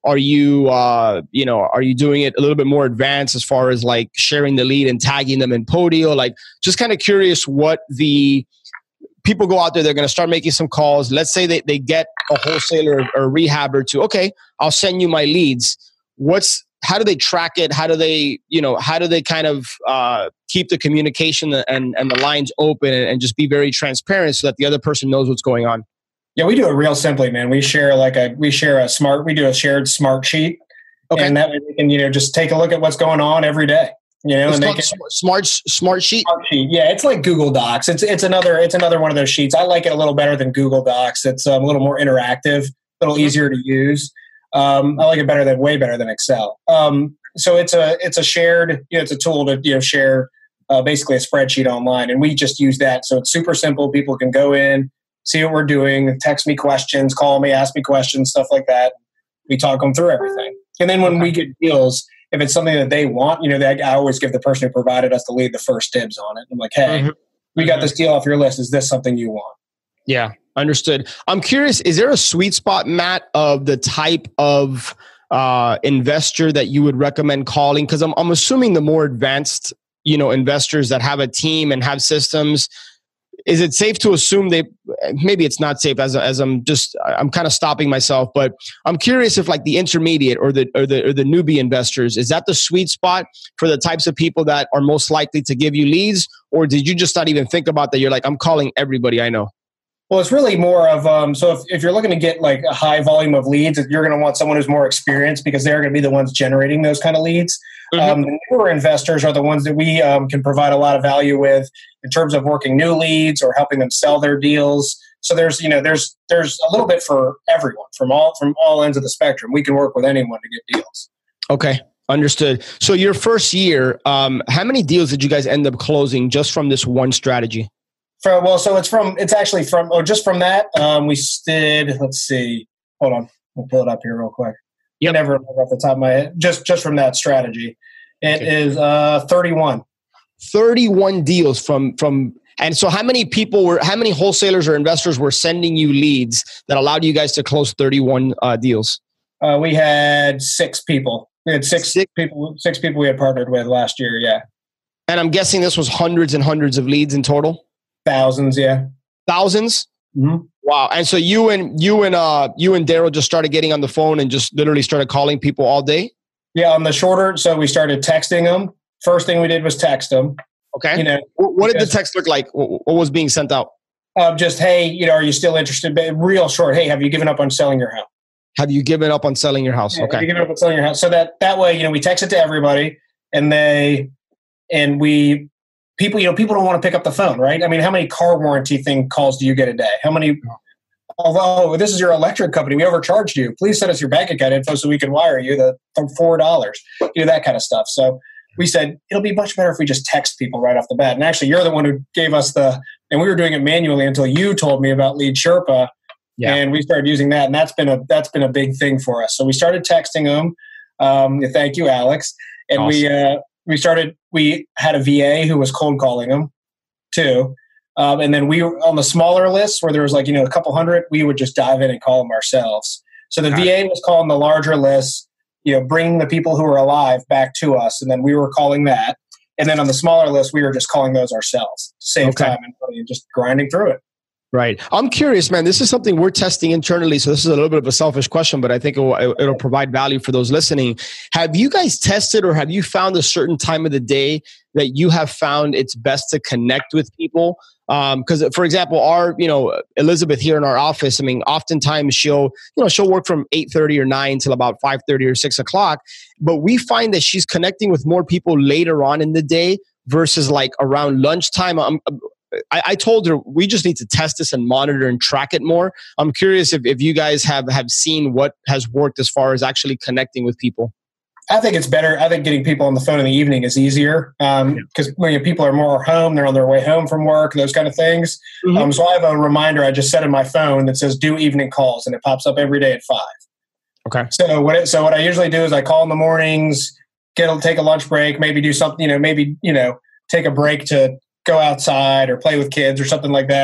Are you, uh, you know, are you doing it a little bit more advanced as far as like sharing the lead and tagging them in Podio? Like, just kind of curious what the people go out there, they're going to start making some calls. Let's say they, they get a wholesaler or a rehabber to, okay, I'll send you my leads. What's, how do they track it? How do they, you know, how do they kind of uh, keep the communication and, and the lines open and, and just be very transparent so that the other person knows what's going on? Yeah, we do it real simply, man. We share like a, we share a smart, we do a shared smart sheet. Okay. And that way we can, you know, just take a look at what's going on every day. You know, it's and they can, smart smart sheet. Smart sheet. Yeah, it's like Google Docs. It's it's another it's another one of those sheets. I like it a little better than Google Docs. It's um, a little more interactive, a little mm-hmm. easier to use. Um, I like it better than way better than Excel. Um, so it's a it's a shared, you know, it's a tool to you know share uh, basically a spreadsheet online, and we just use that. So it's super simple. People can go in, see what we're doing, text me questions, call me, ask me questions, stuff like that. We talk them through everything, and then when okay. we get deals. If it's something that they want, you know, they, I always give the person who provided us the lead the first dibs on it. I'm like, hey, mm-hmm. we got mm-hmm. this deal off your list. Is this something you want? Yeah, understood. I'm curious, is there a sweet spot, Matt, of the type of uh, investor that you would recommend calling? Because I'm, I'm assuming the more advanced, you know, investors that have a team and have systems, is it safe to assume they, maybe it's not safe as, as I'm just, I'm kind of stopping myself, but I'm curious if like the intermediate or the, or the, or the newbie investors, is that the sweet spot for the types of people that are most likely to give you leads? Or did you just not even think about that? You're like, I'm calling everybody I know. Well, it's really more of, um, so if, if you're looking to get like a high volume of leads, you're going to want someone who's more experienced because they're going to be the ones generating those kind of leads. Mm-hmm. Um, the newer investors are the ones that we um, can provide a lot of value with in terms of working new leads or helping them sell their deals. So there's, you know, there's there's a little bit for everyone from all from all ends of the spectrum. We can work with anyone to get deals. Okay, understood. So your first year, um, how many deals did you guys end up closing just from this one strategy? For, well, so it's from it's actually from oh, just from that um, we did. Let's see. Hold on, we'll pull it up here real quick. You yep. never remember off the top of my head. Just just from that strategy, it okay. is uh, thirty-one. thirty-one deals from from. And so how many people were, how many wholesalers or investors were sending you leads that allowed you guys to close thirty-one uh, deals? Uh, we had six people. We had six, six people. Six people we had partnered with last year. Yeah. And I'm guessing this was hundreds and hundreds of leads in total. Thousands, yeah. Thousands. Mm-hmm. Wow. And so you and you and uh you and Daryl just started getting on the phone and just literally started calling people all day. Yeah, on the shorter. So we started texting them. First thing we did was text them. Okay. You know, what did the text look like? What was being sent out? Uh, just, hey, you know, are you still interested? But real short. Hey, have you given up on selling your house? Have you given up on selling your house? Yeah, okay. Have you given up on selling your house? So that that way, you know, we text it to everybody, and they and we people, you know, people don't want to pick up the phone, right? I mean, how many car warranty thing calls do you get a day? How many? Although this is your electric company, we overcharged you. Please send us your bank account info so we can wire you the from four dollars. You know, that kind of stuff. So we said, it'll be much better if we just text people right off the bat. And actually, you're the one who gave us the, and we were doing it manually until you told me about Lead Sherpa. Yeah. And we started using that. And that's been a, that's been a big thing for us. So we started texting them. Um, thank you, Alex. And awesome. we, uh, we started, we had a V A who was cold calling them too. Um, and then we were on the smaller lists where there was like, you know, a couple hundred, we would just dive in and call them ourselves. So the Got V A it. was calling the larger lists, you know, bringing the people who are alive back to us. And then we were calling that. And then on the smaller list, we were just calling those ourselves to save okay. time and money and just grinding through it. Right. I'm curious, man. This is something we're testing internally. So this is a little bit of a selfish question, but I think it will, it'll provide value for those listening. Have you guys tested or have you found a certain time of the day that you have found it's best to connect with people? Because, um, for example, our, you know, Elizabeth here in our office, I mean, oftentimes she'll, you know, she'll work from eight thirty or nine till about five thirty or six o'clock. But we find that she's connecting with more people later on in the day versus like around lunchtime. I'm, I, I told her we just need to test this and monitor and track it more. I'm curious if, if you guys have, have seen what has worked as far as actually connecting with people. I think it's better. I think getting people on the phone in the evening is easier because um, yeah. when you know, people are more home, they're on their way home from work, those kind of things. Mm-hmm. Um, so I have a reminder I just set in my phone that says do evening calls, and it pops up every day at five. Okay. So what it, so what I usually do is I call in the mornings, get a, take a lunch break, maybe do something, you know, maybe you know take a break to go outside or play with kids or something like that.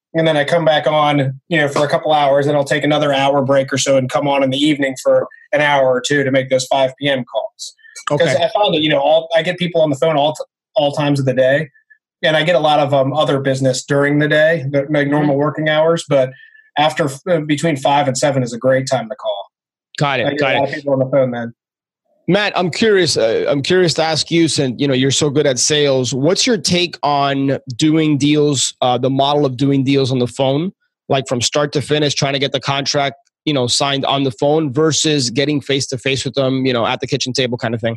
and then I come back on, you know, for a couple hours, and I'll take another hour break or so and come on in the evening for an hour or two to make those five p.m. calls. Because okay. I find that, you know, all I get people on the phone all all times of the day, and I get a lot of um, other business during the day, like normal mm-hmm. working hours. But after uh, between five and seven is a great time to call. Got it. I get got a lot it. of people on the phone then. Matt, I'm curious. Uh, I'm curious to ask you, since you know you're so good at sales. What's your take on doing deals? Uh, the model of doing deals on the phone, like from start to finish, trying to get the contract, you know, signed on the phone versus getting face to face with them, you know, at the kitchen table, kind of thing.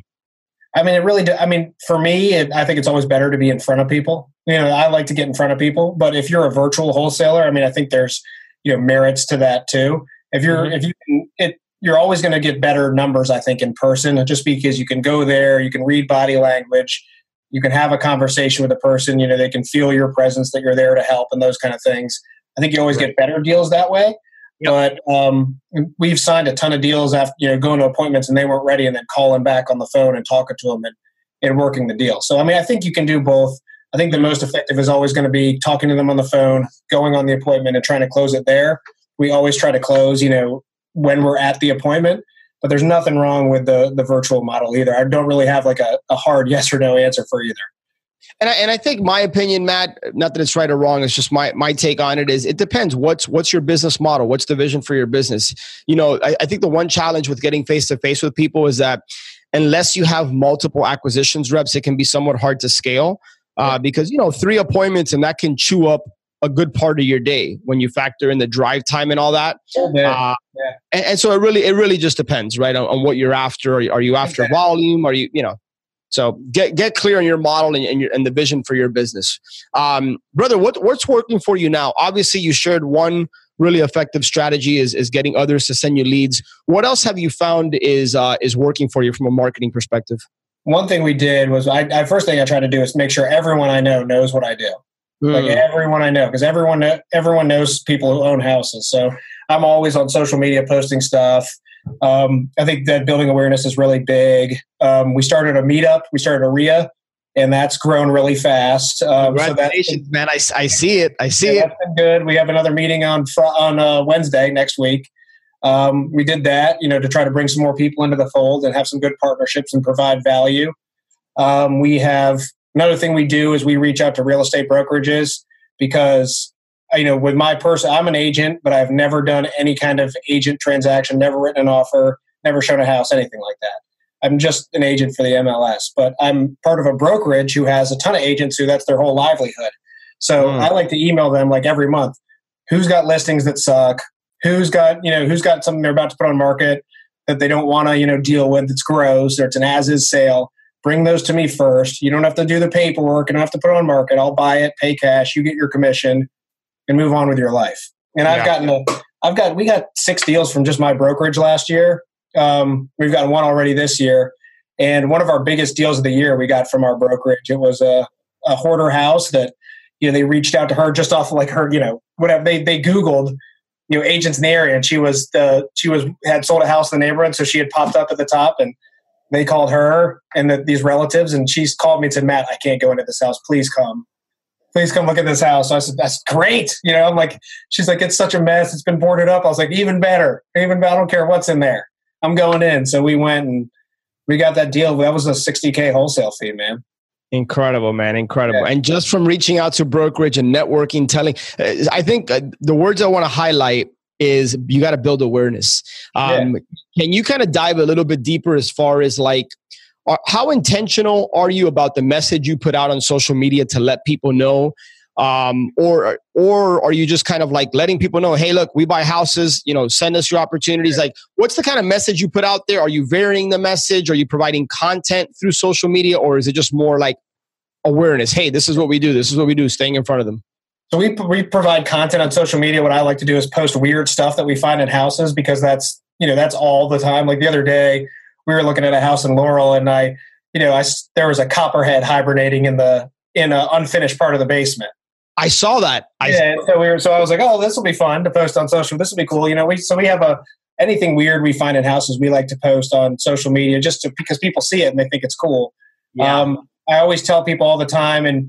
I mean, it really. Do, I mean, for me, it, I think it's always better to be in front of people. You know, I like to get in front of people. But if you're a virtual wholesaler, I mean, I think there's you know merits to that too. If you're, mm-hmm. if you can, it. You're always going to get better numbers, I think, in person, just because you can go there, you can read body language, you can have a conversation with a person, you know, they can feel your presence, that you're there to help and those kind of things. I think you always right. get better deals that way. Yep. But um, we've signed a ton of deals after, you know, going to appointments and they weren't ready and then calling back on the phone and talking to them and, and working the deal. So, I mean, I think you can do both. I think the most effective is always going to be talking to them on the phone, going on the appointment and trying to close it there. We always try to close, you know, when we're at the appointment, but there's nothing wrong with the the virtual model either. I don't really have like a, a hard yes or no answer for either. And I, and I think my opinion, Matt, not that it's right or wrong, it's just my my take on it is it depends. What's what's your business model? What's the vision for your business? You know, I, I think the one challenge with getting face to face with people is that unless you have multiple acquisitions reps, it can be somewhat hard to scale uh, because, you know, three appointments and that can chew up a good part of your day when you factor in the drive time and all that. Yeah. Uh, yeah. and, and so it really, it really just depends, right? On, on what you're after. Are you, are you after okay. volume? Are you, you know, so get, get clear on your model and, and your, and the vision for your business. Um, brother, what, what's working for you now? Obviously you shared one really effective strategy is, is getting others to send you leads. What else have you found is, uh, is working for you from a marketing perspective? One thing we did was I, I first thing I try to do is make sure everyone I know knows what I do. Like everyone I know, because everyone everyone knows people who own houses. So I'm always on social media posting stuff. Um, I think that building awareness is really big. Um, we started a meetup. We started a R I A, and that's grown really fast. Um, Congratulations, so man! I, I see it. I see yeah, it. That's been good. We have another meeting on on uh, Wednesday next week. Um, we did that, you know, to try to bring some more people into the fold and have some good partnerships and provide value. Um, we have. Another thing we do is we reach out to real estate brokerages because, you know, with my person, I'm an agent, but I've never done any kind of agent transaction, never written an offer, never shown a house, anything like that. I'm just an agent for the M L S, but I'm part of a brokerage who has a ton of agents who that's their whole livelihood. So mm. I like to email them like every month. Who's got listings that suck? Who's got, you know, who's got something they're about to put on market that they don't want to, you know, deal with. It's gross or it's an as-is sale. Bring those to me first. You don't have to do the paperwork. You don't have to put it on market. I'll buy it, pay cash. You get your commission, and move on with your life. And I've yeah. gotten a, I've got, we got six deals from just my brokerage last year. Um, we've got one already this year, and one of our biggest deals of the year we got from our brokerage. It was a, a hoarder house that, you know, they reached out to her just off of like her, you know, whatever they they Googled, you know, agents in the area, and she was the she was had sold a house in the neighborhood, so she had popped up at the top and. They called her and the, these relatives, and she's called me and said, Matt, I can't go into this house. Please come. Please come look at this house. So I said, that's great. You know, I'm like, she's like, it's such a mess. It's been boarded up. I was like, even better. Even better. I don't care what's in there. I'm going in. So we went and we got that deal. That was a sixty K wholesale fee, man. Incredible, man. Incredible. Yeah. And just from reaching out to brokerage and networking, telling, I think the words I want to highlight is you got to build awareness. Um, yeah. Can you kind of dive a little bit deeper as far as like, are, how intentional are you about the message you put out on social media to let people know? Um, or, or are you just kind of like letting people know, hey, look, we buy houses, you know, send us your opportunities. Yeah. Like, what's the kind of message you put out there? Are you varying the message? Are you providing content through social media? Or is it just more like awareness? Hey, this is what we do. This is what we do. Staying in front of them. So we we provide content on social media. What I like to do is post weird stuff that we find in houses because that's, you know, that's all the time. Like the other day, we were looking at a house in Laurel, and I, you know, I there was a copperhead hibernating in the in an unfinished part of the basement. I saw that. I yeah. So we were. So I was like, oh, this will be fun to post on social. This will be cool. You know, we so we have a anything weird we find in houses we like to post on social media just to, because people see it and they think it's cool. Yeah. Um, I always tell people all the time, and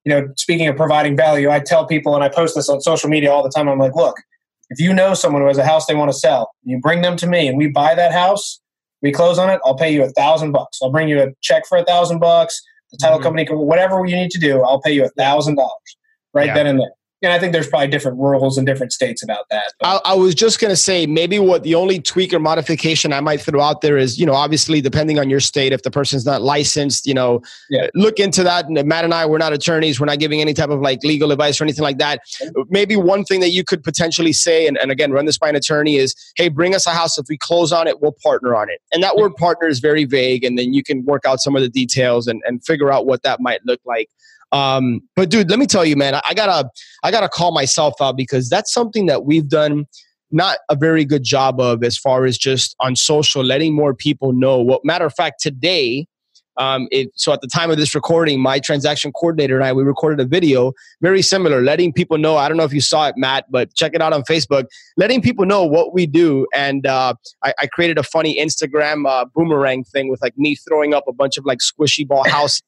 you know, speaking of providing value, I tell people, and I post this on social media all the time, I'm like, look, if you know someone who has a house they want to sell, you bring them to me and we buy that house, we close on it, I'll pay you a thousand bucks. I'll bring you a check for a thousand bucks, the title mm-hmm. company, whatever you need to do, I'll pay you a thousand dollars right yeah. then and there. And I think there's probably different rules in different states about that. I, I was just going to say, maybe what the only tweak or modification I might throw out there is, you know, obviously depending on your state, if the person's not licensed, you know, yeah. look into that. Matt and I, we're not attorneys. We're not giving any type of like legal advice or anything like that. Maybe one thing that you could potentially say, and, and again, run this by an attorney is, hey, bring us a house. If we close on it, we'll partner on it. And that word partner is very vague. And then you can work out some of the details and, and figure out what that might look like. Um, but dude, let me tell you, man, I, I gotta, I gotta call myself out because that's something that we've done not a very good job of as far as just on social, letting more people know. What matter of fact, today, um, it, so at the time of this recording, my transaction coordinator and I, we recorded a video very similar, letting people know. I don't know if you saw it, Matt, but check it out on Facebook, letting people know what we do. And, uh, I, I created a funny Instagram, uh, boomerang thing with like me throwing up a bunch of like squishy ball house.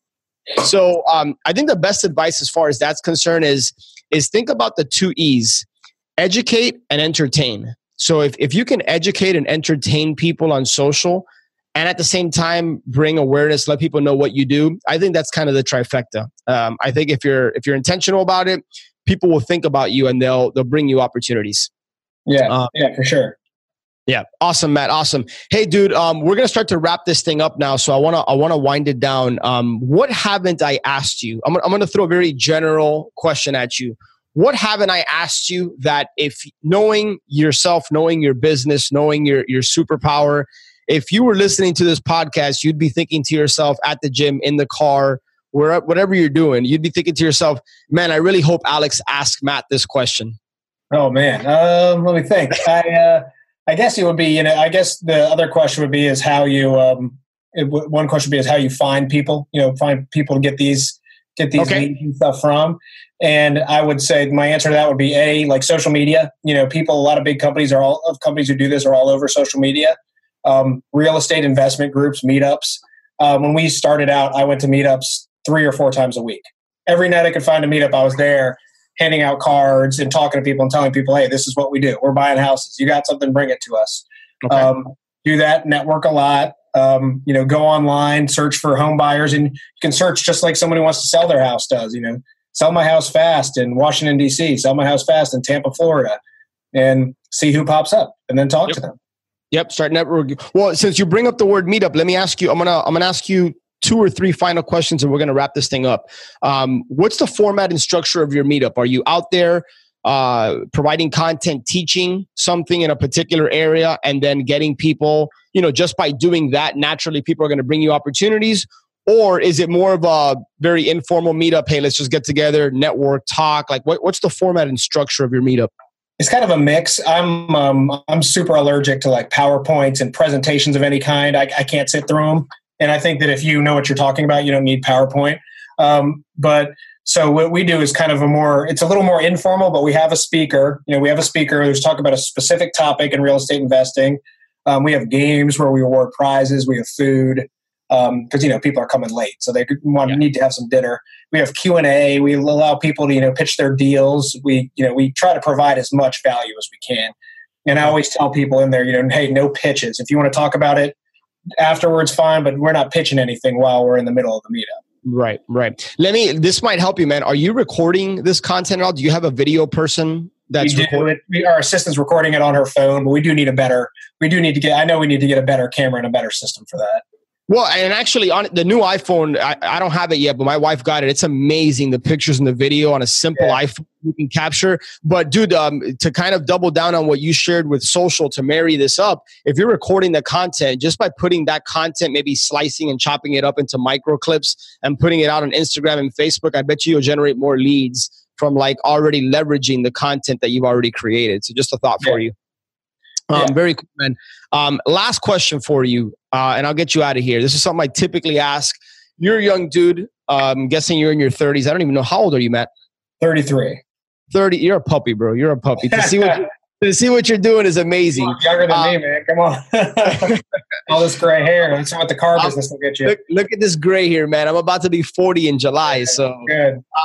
So um, I think the best advice as far as that's concerned is, is think about the two E's, educate and entertain. So if, if you can educate and entertain people on social and at the same time bring awareness, let people know what you do, I think that's kind of the trifecta. Um, I think if you're if you're intentional about it, people will think about you and they'll they'll bring you opportunities. Yeah, um, yeah, for sure. Yeah. Awesome, Matt. Awesome. Hey, dude, um, we're going to start to wrap this thing up now. So I want to, I want to wind it down. Um, what haven't I asked you? I'm, I'm going to throw a very general question at you. What haven't I asked you that if knowing yourself, knowing your business, knowing your, your superpower, if you were listening to this podcast, you'd be thinking to yourself at the gym, in the car, where, whatever you're doing, you'd be thinking to yourself, man, I really hope Alex asked Matt this question. Oh man. Um, let me think. I, uh, I guess it would be, you know, I guess the other question would be is how you, um, it, one question would be is how you find people, you know, find people to get these, get these okay. leads and stuff from. And I would say my answer to that would be A, like social media. You know, people, a lot of big companies are all, of companies who do this are all over social media. Um, real estate investment groups, meetups. Um, when we started out, I went to meetups three or four times a week. Every night I could find a meetup, I was there, handing out cards and talking to people and telling people, hey, this is what we do. We're buying houses. You got something, bring it to us. Okay. Um, do that, network a lot. Um, you know, go online, search for home buyers, and you can search just like someone who wants to sell their house does. You know, sell my house fast in Washington, D C, sell my house fast in Tampa, Florida, and see who pops up and then talk yep. to them. Yep. Start network. Well, since you bring up the word meetup, let me ask you, I'm going to, I'm going to ask you two or three final questions and we're going to wrap this thing up. Um, what's the format and structure of your meetup? Are you out there uh, providing content, teaching something in a particular area, and then getting people, you know, just by doing that, naturally people are going to bring you opportunities? Or is it more of a very informal meetup? Hey, let's just get together, network, talk. Like what, what's the format and structure of your meetup? It's kind of a mix. I'm um, I'm super allergic to like PowerPoints and presentations of any kind. I, I can't sit through them. And I think that if you know what you're talking about, you don't need PowerPoint. Um, but so what we do is kind of a more, it's a little more informal, but we have a speaker. You know, we have a speaker who's talking about a specific topic in real estate investing. Um, we have games where we award prizes. We have food because, um, you know, people are coming late. So they want, yeah. need to have some dinner. We have Q and A. We allow people to, you know, pitch their deals. We, you know, we try to provide as much value as we can. And I always tell people in there, you know, hey, no pitches. If you want to talk about it afterwards, fine, but we're not pitching anything while we're in the middle of the meetup. Right, right. Let me, this might help you, man. Are you recording this content at all? Do you have a video person that's we recording? It, we, our assistant's recording it on her phone, but we do need a better, we do need to get, I know we need to get a better camera and a better system for that. Well, and actually on the new iPhone, I, I don't have it yet, but my wife got it. It's amazing. The pictures and the video on a simple yeah. iPhone you can capture. But dude, um, to kind of double down on what you shared with social to marry this up, if you're recording the content, just by putting that content, maybe slicing and chopping it up into micro clips and putting it out on Instagram and Facebook, I bet you you'll generate more leads from like already leveraging the content that you've already created. So just a thought for yeah. you. Um, yeah. Very cool, man. Um, last question for you, uh, and I'll get you out of here. This is something I typically ask. You're a young dude. Uh, I'm guessing you're in your thirties. I don't even know. How old are you, Matt? thirty-three. thirty. You're a puppy, bro. You're a puppy. To see what, to see what you're doing is amazing. You're younger than uh, me, man. Come on. All this gray hair. That's what the car business will get you. Look, look at this gray here, man. I'm about to be forty in July. So good. Uh,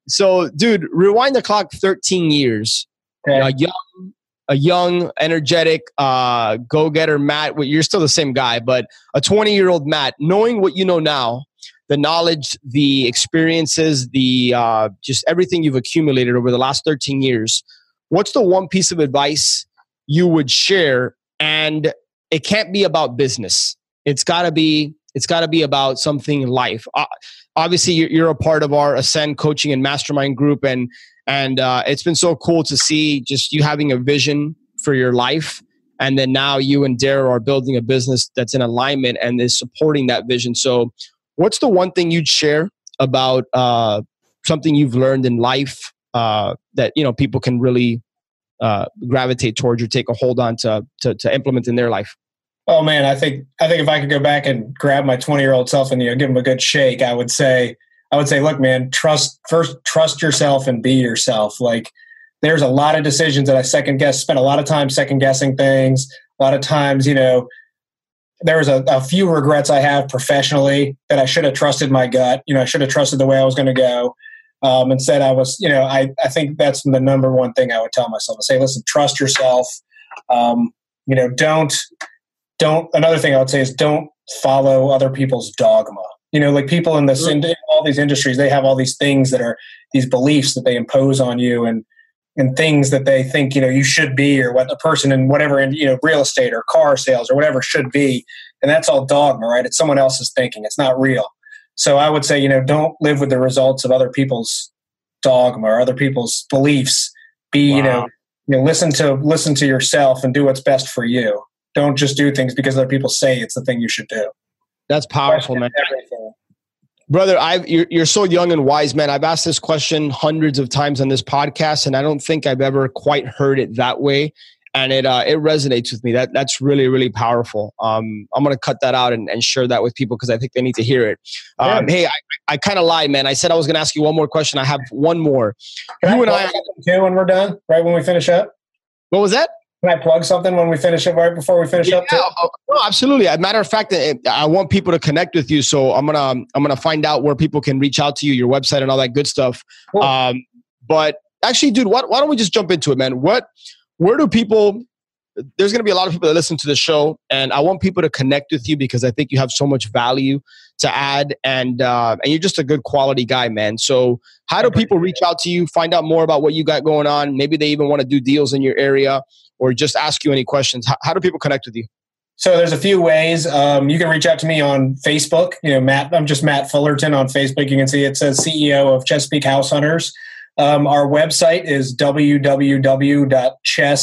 So, dude, rewind the clock thirteen years. Okay. A young, a young, energetic, uh, go-getter Matt. Well, you're still the same guy, but a twenty-year-old Matt, knowing what you know now, the knowledge, the experiences, the uh, just everything you've accumulated over the last thirteen years. What's the one piece of advice you would share? And it can't be about business. It's got to be. It's got to be about something in life. Uh, obviously, you're, you're a part of our Ascend Coaching and Mastermind group, and and uh, it's been so cool to see just you having a vision for your life, and then now you and Dara are building a business that's in alignment and is supporting that vision. So, what's the one thing you'd share about uh, something you've learned in life uh, that you know people can really uh, gravitate towards or take a hold on to, to to implement in their life? Oh man, I think I think if I could go back and grab my twenty-year-old self and you know give him a good shake, I would say I would say, look, man, trust first, trust yourself and be yourself. Like, there's a lot of decisions that I second guess, spent a lot of time second guessing things. A lot of times, you know, there was a, a few regrets I have professionally that I should have trusted my gut. You know, I should have trusted the way I was going to go. Um, instead, I was, you know, I I think that's the number one thing I would tell myself. I say, listen, trust yourself. Um, you know, don't. Don't, another thing I would say is don't follow other people's dogma. You know, like people in this, in all these industries, they have all these things that are these beliefs that they impose on you and, and things that they think, you know, you should be, or what the person in whatever, in, you know, real estate or car sales or whatever should be. And that's all dogma, right? It's someone else's thinking. It's not real. So I would say, you know, don't live with the results of other people's dogma or other people's beliefs. Be, wow. you know, you know, listen to, listen to yourself and do what's best for you. Don't just do things because other people say it's the thing you should do. That's powerful, man. Everything. Brother, I've, you're, you're so young and wise, man. I've asked this question hundreds of times on this podcast, and I don't think I've ever quite heard it that way. And it uh, it resonates with me. That That's really, really powerful. Um, I'm going to cut that out and, and share that with people because I think they need to hear it. Um, yeah. Hey, I, I kind of lied, man. I said I was going to ask you one more question. I have one more. Can you I and I too when we're done, right when we finish up? What was that? Can I plug something when we finish it, right before we finish yeah, up? Too? No, absolutely. As a matter of fact, I want people to connect with you. So I'm going to, I'm going to find out where people can reach out to you, your website and all that good stuff. Cool. Um, but actually, dude, why, why don't we just jump into it, man? What, where do people, there's going to be a lot of people that listen to the show, and I want people to connect with you because I think you have so much value to add, and, uh, and you're just a good quality guy, man. So how do people reach out to you, find out more about what you got going on? Maybe they even want to do deals in your area, or just ask you any questions. How, how do people connect with you? So there's a few ways. Um, you can reach out to me on Facebook. You know, Matt, I'm just Matt Fullerton on Facebook. You can see it says C E O of Chesapeake House Hunters. Um, our website is w w w dot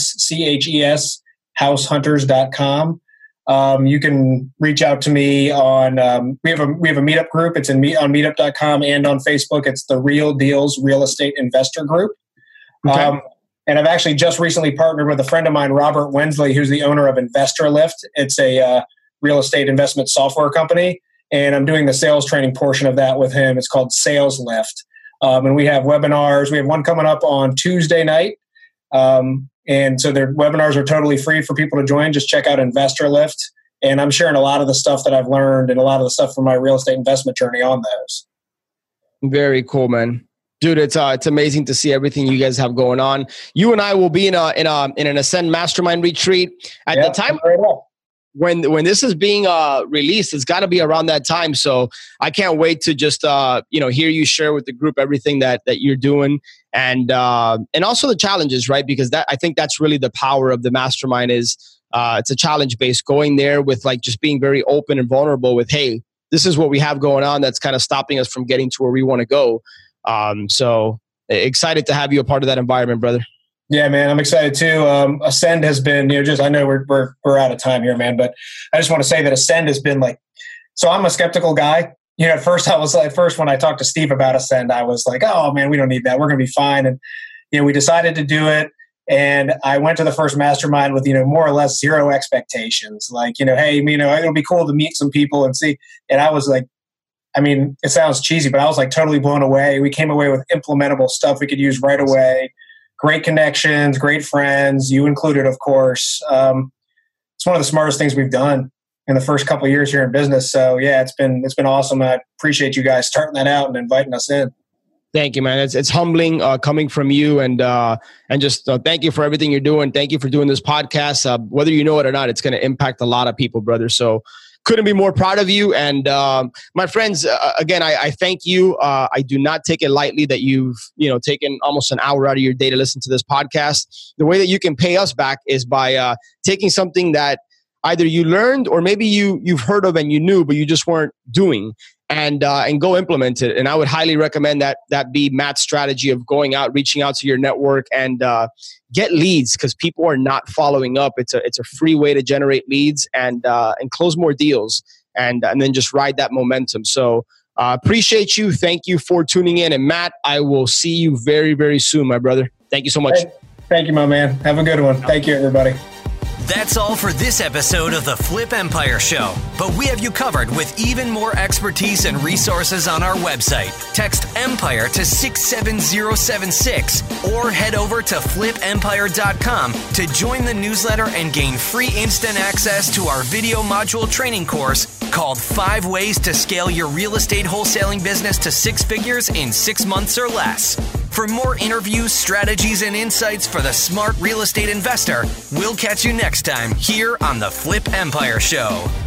ches house hunters dot com. Um, you can reach out to me on, um, we have a, we have a meetup group. It's in me on meetup dot com and on Facebook. It's the Real Deals Real Estate Investor Group. Okay. Um, And I've actually just recently partnered with a friend of mine, Robert Wensley, who's the owner of InvestorLift. It's a uh, real estate investment software company. And I'm doing the sales training portion of that with him. It's called Sales Lift. Um, and we have webinars. We have one coming up on Tuesday night. Um, and so their webinars are totally free for people to join. Just check out InvestorLift. And I'm sharing a lot of the stuff that I've learned and a lot of the stuff from my real estate investment journey on those. Very cool, man. Dude, it's uh, it's amazing to see everything you guys have going on. You and I will be in a in a in an Ascend Mastermind retreat at yep, the time when when this is being uh, released. It's got to be around that time. So I can't wait to just uh, you know hear you share with the group everything that that you're doing, and uh, and also the challenges, right? Because that I think that's really the power of the mastermind is uh, it's a challenge based. Going there with like just being very open and vulnerable with, hey, this is what we have going on that's kind of stopping us from getting to where we want to go. Um, so excited to have you a part of that environment, brother. Yeah, man, I'm excited too. Um, Ascend has been, you know, just, I know we're, we're, we're out of time here, man, but I just want to say that Ascend has been like, so I'm a skeptical guy. You know, at first I was like, first when I talked to Steve about Ascend, I was like, oh man, we don't need that. We're going to be fine. And, you know, we decided to do it. And I went to the first mastermind with, you know, more or less zero expectations. Like, you know, hey, you know, it'll be cool to meet some people and see. And I was like, I mean, it sounds cheesy, but I was like totally blown away. We came away with implementable stuff we could use right away. Great connections, great friends, you included, of course. Um, it's one of the smartest things we've done in the first couple of years here in business. So yeah, it's been it's been awesome. I appreciate you guys starting that out and inviting us in. Thank you, man. It's it's humbling uh, coming from you, and uh, and just uh, thank you for everything you're doing. Thank you for doing this podcast. Uh, whether you know it or not, it's going to impact a lot of people, brother. So couldn't be more proud of you. And um, my friends, uh, again, I, I thank you. Uh, I do not take it lightly that you've you know taken almost an hour out of your day to listen to this podcast. The way that you can pay us back is by uh, taking something that either you learned or maybe you you've heard of and you knew, but you just weren't doing. And uh, and go implement it. And I would highly recommend that that be Matt's strategy of going out, reaching out to your network, and uh, get leads, because people are not following up. It's a it's a free way to generate leads and uh, and close more deals, and and then just ride that momentum. So uh, appreciate you. Thank you for tuning in. And Matt, I will see you very very soon, my brother. Thank you so much. Thank you, my man. Have a good one. Thank you, everybody. That's all for this episode of the Flip Empire Show, but we have you covered with even more expertise and resources on our website. Text EMPIRE to six seven zero seven six or head over to flip empire dot com to join the newsletter and gain free instant access to our video module training course called Five Ways to Scale Your Real Estate Wholesaling Business to Six Figures in Six Months or Less. For more interviews, strategies, and insights for the smart real estate investor, we'll catch you next time here on the Flip Empire Show.